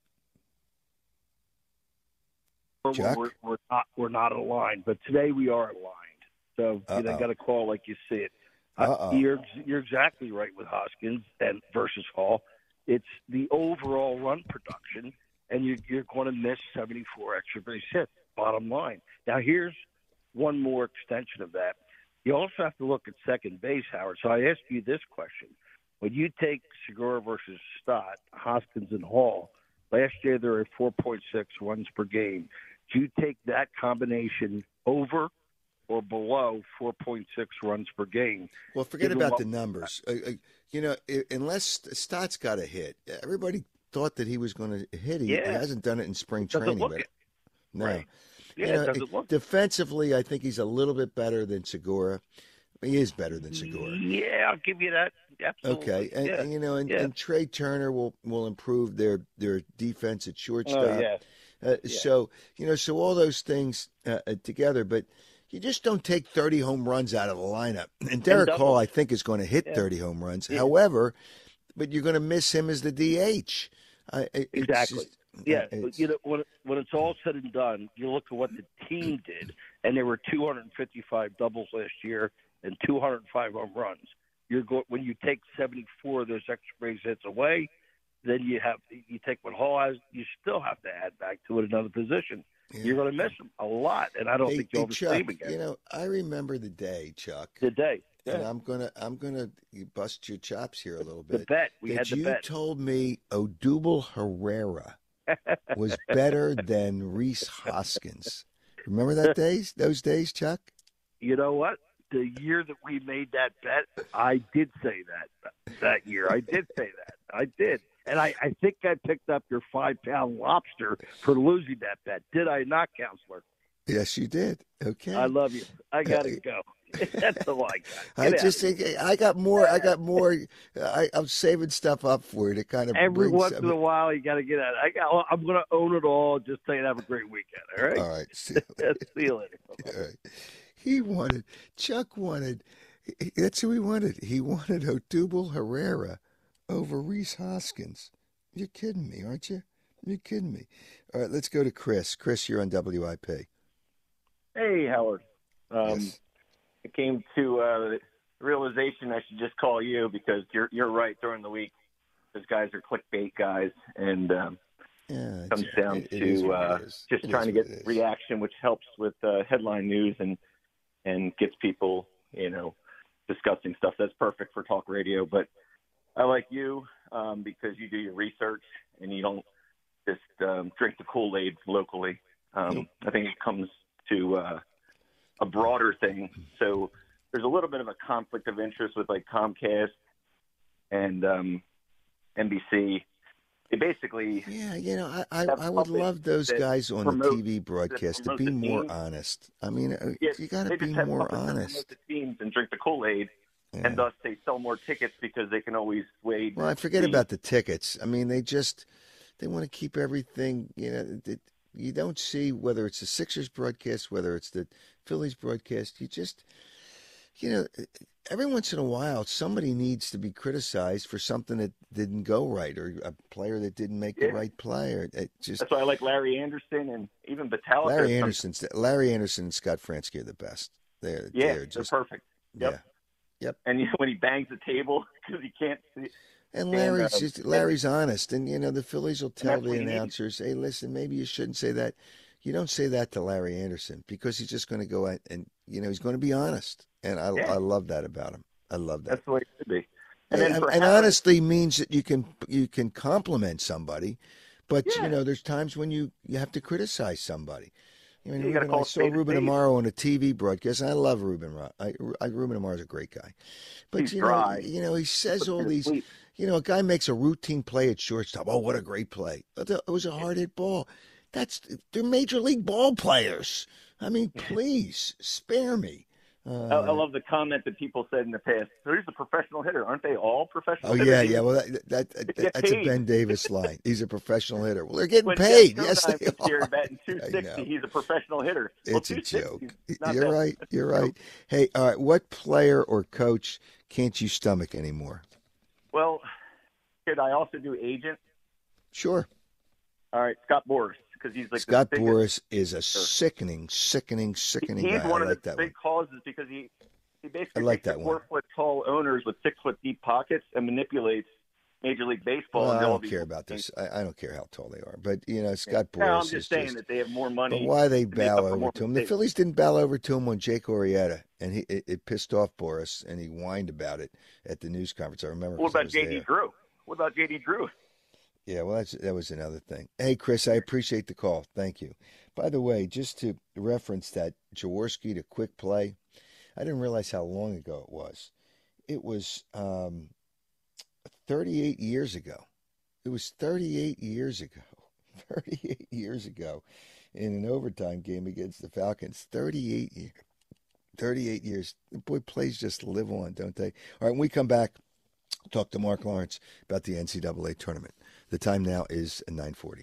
Chuck? We're, we're not we're not aligned, but today we are aligned. So you know, Uh-oh. got a call like you see it. Uh, Uh-oh. you're you're exactly right with Hoskins and versus Hall. It's the overall run production and you, you're going to miss seventy-four extra base hits, bottom line. Now, here's one more extension of that. You also have to look at second base, Howard. So I ask you this question. When you take Segura versus Stott, Hoskins, and Hall, last year there were four point six runs per game. Do you take that combination over or below four point six runs per game? Well, forget Given about what- the numbers. Uh, uh, you know, i- unless Stott's got a hit, everybody thought that he was going to hit. He Yeah. hasn't done it in spring Doesn't training. look But, it. no. Right. Yeah, You know, it doesn't look defensively, I think he's a little bit better than Segura. He is better than Segura. Yeah, I'll give you that. Absolutely. Okay, and, yeah. and, you know, and, yeah. and Trey Turner will, will improve their, their defense at shortstop. Oh, yeah. Uh, Yeah. So you know, so all those things uh, uh, together, but you just don't take thirty home runs out of the lineup. And Derek doubles. Hall, I think, is going to hit Yeah. thirty home runs. Yeah. However, but you're going to miss him as the D H. I, it- it's Exactly. just- Yeah, it's- but you know when when it's all said and done, you look at what the team did, and there were two hundred fifty-five doubles last year and two hundred five home runs. You're go- when you take seventy-four of those extra base hits away, then you have you take what Hall has. You still have to add back to it another position. Yeah. You're going to miss him a lot, and I don't Hey, think you'll hey, ever see Chuck, him again. you know, I remember the day, Chuck. The day. And Yeah. I'm gonna I'm gonna bust your chops here a little The bit. bet. We that had the you bet. told me Odubel Herrera was better than Reese Hoskins. Remember that days? Those days, Chuck? You know what? The year that we made that bet, I did say that that year. I did say that. I did. And I, I think I picked up your five-pound lobster for losing that bet. Did I not, Counselor? Yes, you did. Okay. I love you. I got to go. That's all I got. I Get just out of think I got more. I got more. I, I'm saving stuff up for you to kind of here. Every bring once some- in a while, you got to get out. I got. I'm going to own it all. Just say have a great weekend. All right. All right. See you See you later. All right. He wanted, Chuck wanted, that's who he wanted. He wanted Odubel Herrera over Reese Hoskins. You're kidding me, aren't you? You're kidding me. All right, let's go to Chris. Chris, you're on W I P. Hey, Howard. Um, Yes. It came to uh, the realization I should just call you because you're you're right. During the week, those guys are clickbait guys, and um, Yeah, comes it's- down it- it is to what uh, it is. just It trying to is what get it is. reaction, which helps with uh, headline news and and gets people, you know, discussing stuff. That's perfect for talk radio. But I like you um, because you do your research and you don't just um, drink the Kool-Aid locally. Um, I think it comes to uh, a broader thing. So there's a little bit of a conflict of interest with like Comcast and um, N B C. They basically Yeah, you know, I, I, have I would puppets love those that guys on the promote- T V broadcast to promote be the more team. honest. I mean, uh, Yeah, you got they to be just have more puppets that promote honest. the teams and drink the Kool-Aid, Yeah. and thus they sell more tickets because they can always wade. Well, I forget the- about the tickets. I mean, they just they want to keep everything. You know, it, you don't see whether it's the Sixers broadcast, whether it's the Phillies broadcast. You just, you know, every once in a while, somebody needs to be criticized for something that didn't go right, or a player that didn't make Yeah. the right play, or it just. That's why I like Larry Anderson and even Batalika. Larry Anderson's Larry Anderson and Scott Fransky are the best. They're Yeah, they're they're just perfect. Yep. Yeah. Yep. And you know, when he bangs the table because he can't see. And And, Larry's uh, just Larry's honest, and you know the Phillies will tell that's the what he needs. announcers, "Hey, listen, maybe you shouldn't say that." You don't say that to Larry Anderson because he's just going to go out and you know he's going to be honest, and I Yeah. I love that about him. I love that. That's the way it should be. And, And then and, for and Howard- honestly means that you can you can compliment somebody, but Yeah. you know there's times when you you have to criticize somebody. I mean, You gotta Ruben, call I a saw spade a Ruben spade. Amaro on a T V broadcast, and I love Ruben. Ro- I, I, Ruben Amaro's a great guy, but He's you dry. know, you know, he says all Puts you to these. sleep. You know, a guy makes a routine play at shortstop. Oh, what a great play! It was a hard hit ball. That's they're major league ball players. I mean, please spare me. Uh, I, I love the comment that people said in the past. So he's a professional hitter. Aren't they all professional Oh hitters? yeah, Even- yeah. Well, that, that, that get that's a paid. Ben Davis line. He's a professional hitter. Well, they're getting When paid. Jeff Yes, Conine they gets here are. batting I two sixty, know. he's a professional hitter. Well, It's a two sixty joke. is not You're bad. right. You're right. Hey, all right. What player or coach can't you stomach anymore? Well, kid, I also do agent. Sure. All right, Scott Boras, because he's like Scott the biggest, Boras is a sickening, sickening, sickening He's guy. one I of like the that big one. causes because he he basically I like takes the that one. four foot tall owners with six foot deep pockets and manipulates Major League Baseball. Well, and I they'll don't be care about this. I, I don't care how tall they are, but you know, Scott Boras. No, I'm is just saying just, that they have more money. But why they to make bow up for over more to him? The mistakes. Phillies didn't bow over to him when Jake Arrieta, and he it, it pissed off Boras, and he whined about it at the news conference. I remember. What 'cause I about was J D there. Drew? What about J D Drew? Yeah, well, that's, that was another thing. Hey, Chris, I appreciate the call. Thank you. By the way, just to reference that Jaworski to quick play, I didn't realize how long ago it was. It was um, thirty-eight years ago. It was thirty-eight years ago. thirty-eight years ago in an overtime game against the Falcons. thirty-eight years. thirty-eight years. The boy, plays just live on, don't they? All right, when we come back, talk to Mark Lawrence about the N C double A tournament. The time now is nine forty.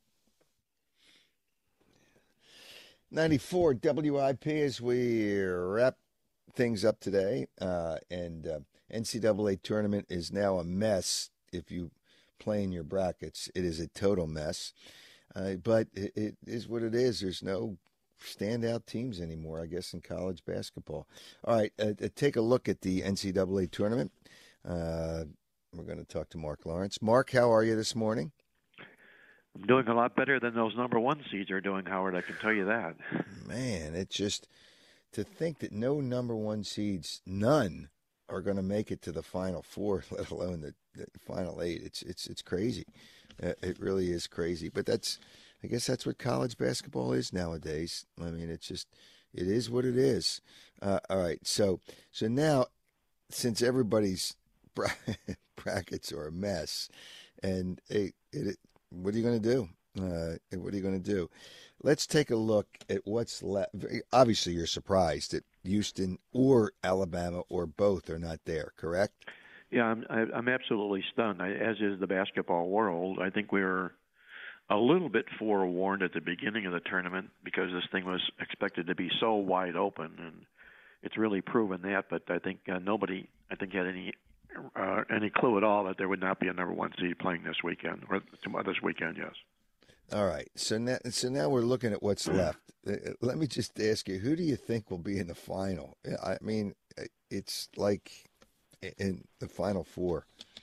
ninety-four W I P as we wrap things up today. Uh, and uh, N C double A tournament is now a mess. If you play in your brackets, it is a total mess. Uh, but it, it is what it is. There's no standout teams anymore, I guess, in college basketball. All right, uh, take a look at the N C double A tournament. Uh, we're going to talk to Mark Lawrence. Mark, how are you this morning? I'm doing a lot better than those number one seeds are doing, Howard. I can tell you that. Man, it's just to think that no number one seeds, none, are going to make it to the Final Four, let alone the, the Final Eight. It's it's it's crazy. Uh, it really is crazy. But that's, I guess, that's what college basketball is nowadays. I mean, it's just, it is what it is. Uh, all right, so so now, since everybody's bra- brackets are a mess, and it, it what are you going to do? Uh, what are you going to do? Let's take a look at what's left. Obviously, you're surprised that Houston or Alabama or both are not there, correct? Yeah, I'm, I, I'm absolutely stunned, I, as is the basketball world. I think we were a little bit forewarned at the beginning of the tournament because this thing was expected to be so wide open, and it's really proven that. But I think uh, nobody, I think, had any uh, any clue at all that there would not be a number one seed playing this weekend or this weekend. Yes. All right. So now, so now we're looking at what's left. Let me just ask you, who do you think will be in the final? I mean, it's like in the Final Four.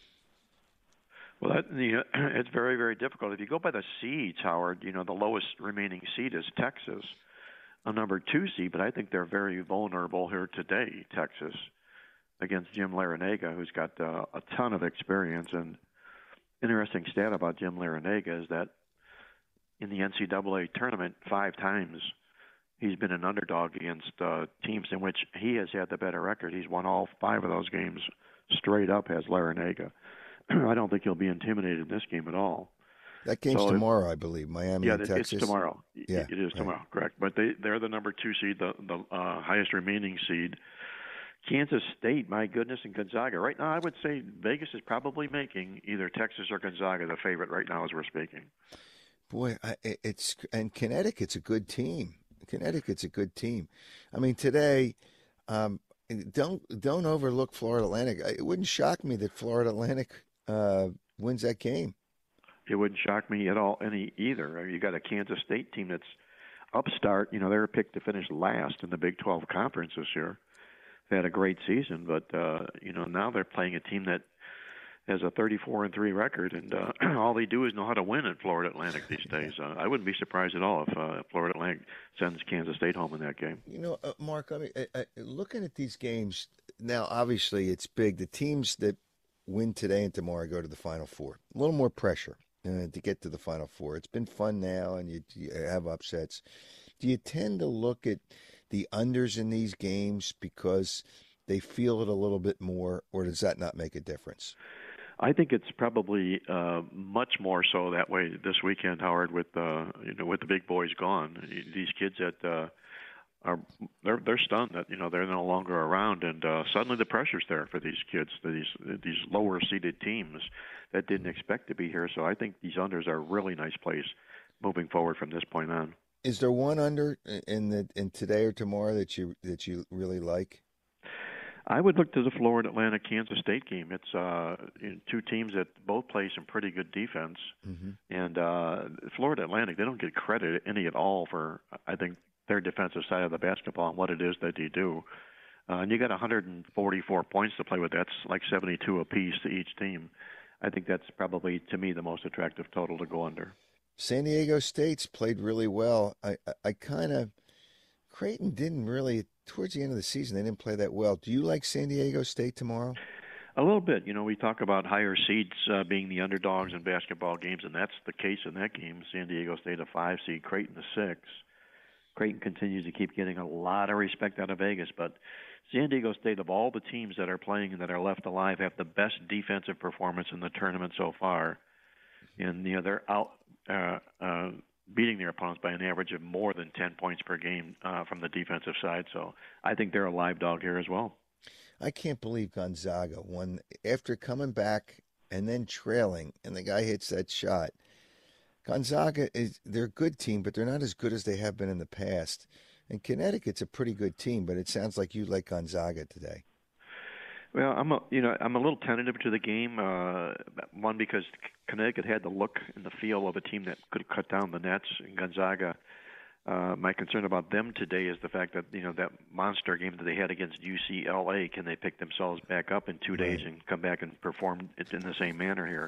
Well, that, you know, it's very, very difficult. If you go by the seeds, Howard, you know, the lowest remaining seed is Texas, a number two seed, but I think they're very vulnerable here today, Texas, against Jim Larinaga, who's got uh, a ton of experience. And interesting stat about Jim Larinaga is that in the N C double A tournament, five times he's been an underdog against uh, teams in which he has had the better record. He's won all five of those games straight up as Larinaga. I don't think he'll be intimidated in this game at all. That game's so tomorrow, it, I believe, Miami yeah, and Texas. Yeah, it's tomorrow. Yeah, it is tomorrow, right. Correct. But they, they're the number two seed, the, the uh, highest remaining seed. Kansas State, my goodness, and Gonzaga. Right now, I would say Vegas is probably making either Texas or Gonzaga the favorite right now as we're speaking. Boy, I, it's and Connecticut's a good team. Connecticut's a good team. I mean, today, um, don't don't overlook Florida Atlantic. It wouldn't shock me that Florida Atlantic uh, wins that game. It wouldn't shock me at all any either. You got a Kansas State team that's upstart. You know, they're picked to finish last in the Big twelve Conference this year. They had a great season, but uh, you know now they're playing a team that has a thirty-four and three record, and uh, all they do is know how to win at Florida Atlantic these days. Uh, I wouldn't be surprised at all if uh, Florida Atlantic sends Kansas State home in that game. You know, uh, Mark, I mean, uh, uh, looking at these games now, obviously it's big. The teams that win today and tomorrow go to the Final Four. A little more pressure uh, to get to the Final Four. It's been fun now, and you, you have upsets. Do you tend to look at the unders in these games because they feel it a little bit more, or does that not make a difference? I think it's probably uh, much more so that way this weekend, Howard. With uh, you know, with the big boys gone, these kids that uh, are they're they're stunned that you know they're no longer around, and uh, suddenly the pressure's there for these kids, these these lower seeded teams that didn't expect to be here. So I think these unders are a really nice place moving forward from this point on. Is there one under in the in today or tomorrow that you that you really like? I would look to the Florida Atlantic Kansas State game. It's uh, two teams that both play some pretty good defense, mm-hmm. and uh, Florida Atlantic, they don't get credit any at all for I think their defensive side of the basketball and what it is that they do. Uh, and you got one hundred forty-four points to play with. That's like seventy-two apiece to each team. I think that's probably, to me, the most attractive total to go under. San Diego State's played really well. I, I, I kind of Creighton didn't really towards the end of the season. They didn't play that well. Do you like San Diego State tomorrow? A little bit. You know, we talk about higher seeds uh, being the underdogs in basketball games, and that's the case in that game. San Diego State a five seed, Creighton a six. Creighton continues to keep getting a lot of respect out of Vegas, but San Diego State, of all the teams that are playing and that are left alive, have the best defensive performance in the tournament so far. And, you know, they're out uh, uh, beating their opponents by an average of more than ten points per game uh, from the defensive side. So I think they're a live dog here as well. I can't believe Gonzaga won after coming back and then trailing, and the guy hits that shot. Gonzaga, is they're a good team, but they're not as good as they have been in the past. And Connecticut's a pretty good team, but it sounds like you like Gonzaga today. Well, I'm a, you know I'm a little tentative to the game. Uh, one, because Connecticut had the look and the feel of a team that could cut down the nets. And Gonzaga, uh, my concern about them today is the fact that you know that monster game that they had against U C L A. Can they pick themselves back up in two days and come back and perform it in the same manner here?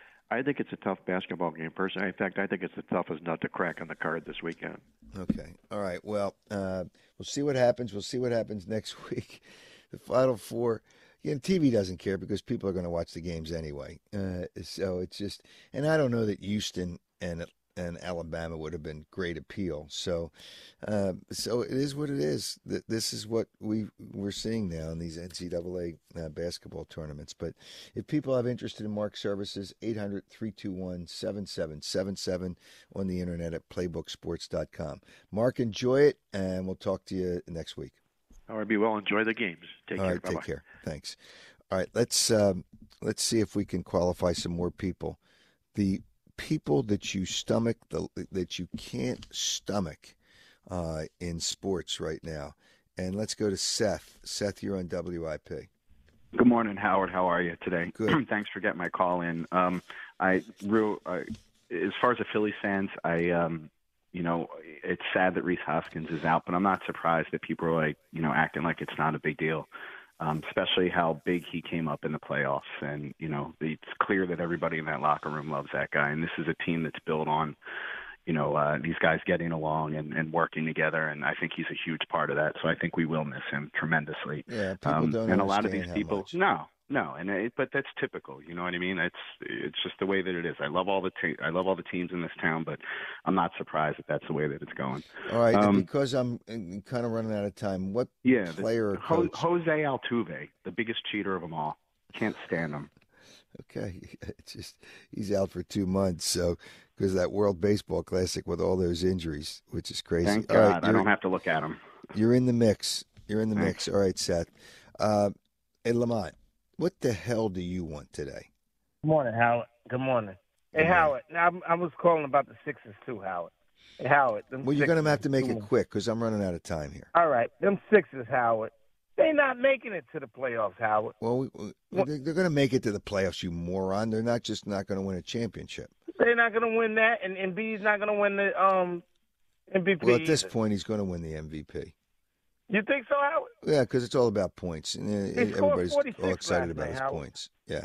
I think it's a tough basketball game, personally. In fact, I think it's the toughest nut to crack on the card this weekend. Okay. All right. Well, uh, we'll see what happens. We'll see what happens next week. The Final Four. You know, T V doesn't care because people are going to watch the games anyway. Uh, so it's just, and I don't know that Houston and and Alabama would have been great appeal. So, uh, so it is what it is. This is what we we're seeing now in these N C double A uh, basketball tournaments. But if people have interest in Mark services, eight hundred, three two one, seven seven seven seven on the internet at playbook sports dot com. Mark, enjoy it, and we'll talk to you next week. All right, be well. Enjoy the games. Take All care. right, Bye-bye. take care. Thanks. All right, let's um, let's see if we can qualify some more people. The people that you stomach, the, that you can't stomach uh, in sports right now. And let's go to Seth. Seth, you're on W I P. Good morning, Howard. How are you today? Good. Thanks for getting my call in. Um, I real uh, as far as the Phillies fans, I um, you know, it's sad that Rhys Hoskins is out, but I'm not surprised that people are like, you know, acting like it's not a big deal. Um, especially how big he came up in the playoffs. And, you know, it's clear that everybody in that locker room loves that guy. And this is a team that's built on, you know, uh, these guys getting along and, and working together. And I think he's a huge part of that. So I think we will miss him tremendously. Yeah, people um, don't and a lot of understand these how people, much. no, no. And it, but that's typical. You know what I mean? It's it's just the way that it is. I love all the te- I love all the teams in this town, but I'm not surprised that that's the way that it's going. All right, Um, and because I'm kind of running out of time, what Yeah, the- player or Ho- coach? Jose Altuve, the biggest cheater of them all. Can't stand him. Okay, it's just he's out for two months. So because that World Baseball Classic with all those injuries, which is crazy. Thank All God right, I you're- don't have to look at him. You're in the mix. You're in the Thanks. mix. All right, Seth. Uh, hey, Lamont, what the hell do you want today? Good morning, Howard. Good morning. Hey, Howard. Now, I was calling about the Sixers too, Howard. Hey, Howard. them Well, you're going to Sixers have to make is it doing- quick because I'm running out of time here. All right, them Sixers, Howard. They not making it to the playoffs, Howard. Well, we, we, they're, they're going to make it to the playoffs, you moron. They're not just not going to win a championship. They're not going to win that, and Embiid's not going to win the um M V P. Well, at this either. point, he's going to win the M V P. You think so, Howard? Yeah, because it's all about points, and uh, He scored everybody's forty-six all excited last about night, his Howard. points. Yeah,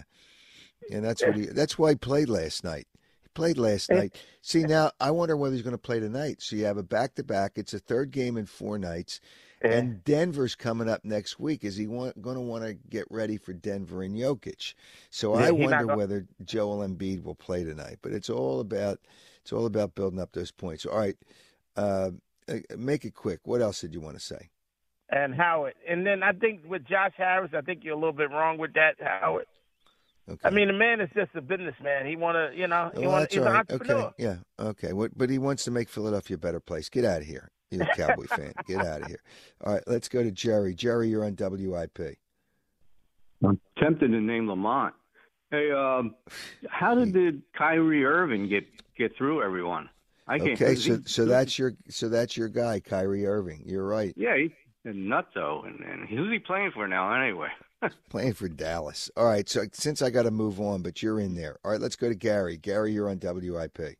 and that's what he. That's why he played last night. He played last Eh. night. See, now I wonder whether he's going to play tonight. So you have a back to back. It's a third game in four nights, and Denver's coming up next week. Is he want, going to want to get ready for Denver and Jokic? So Yeah, I he not wonder gonna- whether Joel Embiid will play tonight. But it's all about it's all about building up those points. All right, uh, uh, make it quick. What else did you want to say? And Howard, and then I think with Josh Harris, I think you're a little bit wrong with that, Howard. Okay. I mean, the man is just a businessman. He want to, you know, he Well, want that's he's all an right. entrepreneur. Okay, yeah, okay. What, but he wants to make Philadelphia a better place. Get out of here. You're a Cowboy fan. Get out of here. All right, let's go to Jerry. Jerry, you're on W I P. I'm tempted to name Lamont. Hey, um, how did the Kyrie Irving get get through everyone? I can't. Okay, he- so so that's your so that's your guy, Kyrie Irving. You're right. yeah, he's a nutso, and, and who's he playing for now anyway? Playing for Dallas. All right, so since I got to move on, but you're in there. All right, let's go to Gary. Gary, you're on W I P.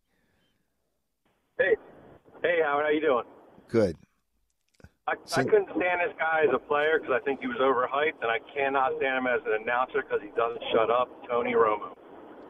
Hey, hey, Howard, how you doing? Good. I, I couldn't stand this guy as a player because I think he was overhyped, and I cannot stand him as an announcer because he doesn't shut up. Tony Romo.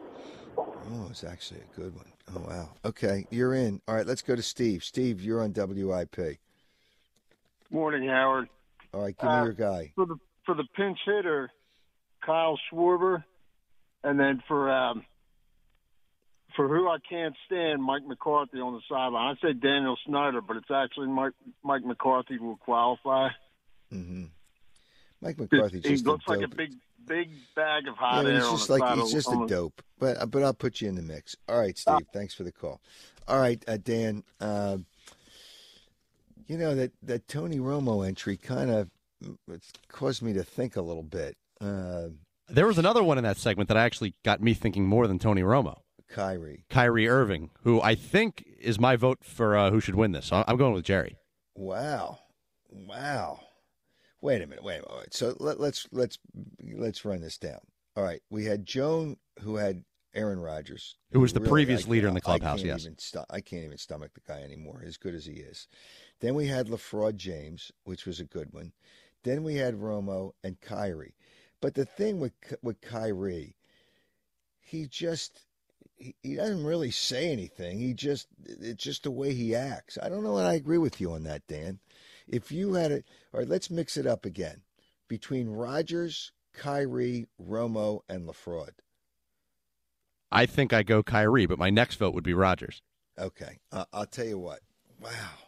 Oh, it's actually a good one. Oh, wow. Okay, you're in. All right, let's go to Steve. Steve, you're on W I P. Morning, Howard. All right, give me Uh, your guy. For the for the pinch hitter, Kyle Schwarber, and then for um, for who I can't stand, Mike McCarthy on the sideline. I say Daniel Snyder, but it's actually Mike Mike McCarthy will qualify. Mm-hmm. Mike McCarthy he just looks a like dope. a big big bag of hot Yeah, air he's on just the like side he's of- just on a the- dope. But but I'll put you in the mix. All right, Steve. Thanks for the call. All right, uh, Dan. Uh, you know that that Tony Romo entry kind of caused me to think a little bit. Uh, There was another one in that segment that actually got me thinking more than Tony Romo. Kyrie. Kyrie Irving, who I think is my vote for uh, who should win this. So I'm going with Jerry. Wow, wow. Wait a minute. Wait a minute. All right. So let, let's let's let's run this down. All right. We had Joan, who had Aaron Rodgers, Who was the really, previous I leader in can't- the clubhouse, I can't yes. Even sto- I can't even stomach the guy anymore, as good as he is. Then we had LaFraud James, which was a good one. Then we had Romo and Kyrie. But the thing with with Kyrie, he just he, he doesn't really say anything. He just it's just the way he acts. I don't know, and I agree with you on that, Dan. If you had it, all right, let's mix it up again between Rodgers, Kyrie, Romo, and LaFraud. I think I go Kyrie, but my next vote would be Rodgers. Okay, uh, I'll tell you what. Wow,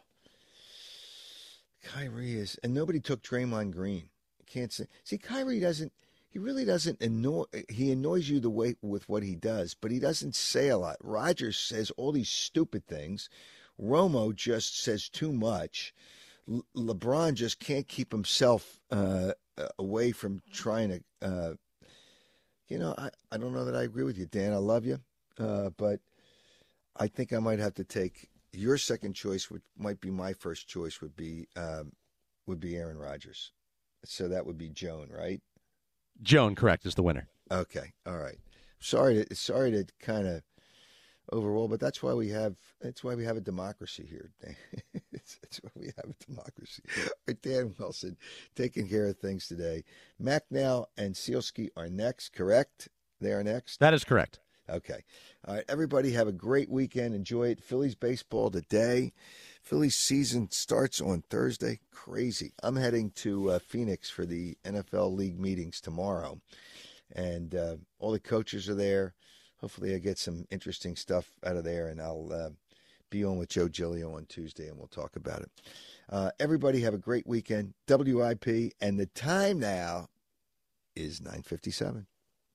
Kyrie is, and nobody took Draymond Green. Can't say. See, Kyrie doesn't. He really doesn't annoy. He annoys you the way with what he does, but he doesn't say a lot. Rodgers says all these stupid things. Romo just says too much. Le- LeBron just can't keep himself uh, away from trying to. Uh, you know, I, I don't know that I agree with you, Dan. I love you, uh, but I think I might have to take your second choice, which might be my first choice. Would be um, would be Aaron Rodgers. So that would be Joan, right? Joan, correct, is the winner. Okay, all right. Sorry to sorry to kind of overrule, but that's why we have that's why we have a democracy here. That's why we have a democracy. All right, Dan Wilson taking care of things today. Macnow and Sealski are next, correct? They are next? That is correct. Okay. All right, everybody have a great weekend. Enjoy it. Phillies baseball today. Phillies season starts on Thursday. Crazy. I'm heading to uh, Phoenix for the N F L League meetings tomorrow. And uh, all the coaches are there. Hopefully I get some interesting stuff out of there, and I'll uh, be on with Joe Giglio on Tuesday, and we'll talk about it. Uh, everybody have a great weekend. W I P, and the time now is nine fifty-seven.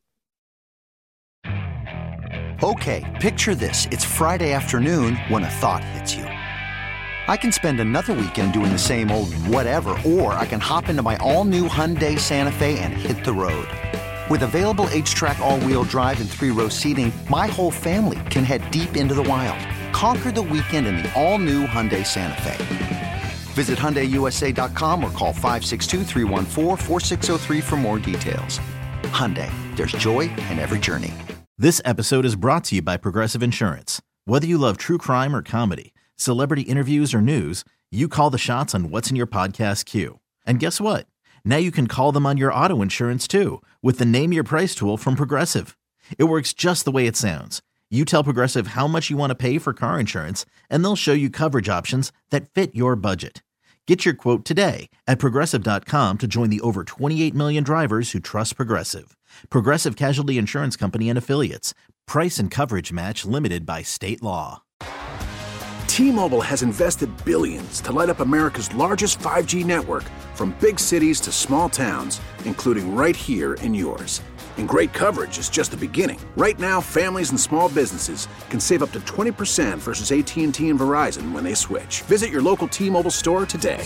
Okay, picture this. It's Friday afternoon when a thought hits you. I can spend another weekend doing the same old whatever, or I can hop into my all-new Hyundai Santa Fe and hit the road. With available H-Track all-wheel drive and three-row seating, my whole family can head deep into the wild. Conquer the weekend in the all-new Hyundai Santa Fe. Visit Hyundai U S A dot com or call five six two, three one four, four six zero three for more details. Hyundai, there's joy in every journey. This episode is brought to you by Progressive Insurance. Whether you love true crime or comedy, celebrity interviews or news, you call the shots on what's in your podcast queue. And guess what? Now you can call them on your auto insurance too with the Name Your Price tool from Progressive. It works just the way it sounds. You tell Progressive how much you want to pay for car insurance, and they'll show you coverage options that fit your budget. Get your quote today at Progressive dot com to join the over twenty-eight million drivers who trust Progressive. Progressive Casualty Insurance Company and Affiliates. Price and coverage match limited by state law. T-Mobile has invested billions to light up America's largest five G network, from big cities to small towns, including right here in yours. And great coverage is just the beginning. Right now, families and small businesses can save up to twenty percent versus A T and T and Verizon when they switch. Visit your local T-Mobile store today.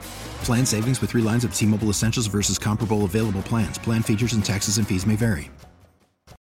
Plan savings with three lines of T-Mobile Essentials versus comparable available plans. Plan features and taxes and fees may vary.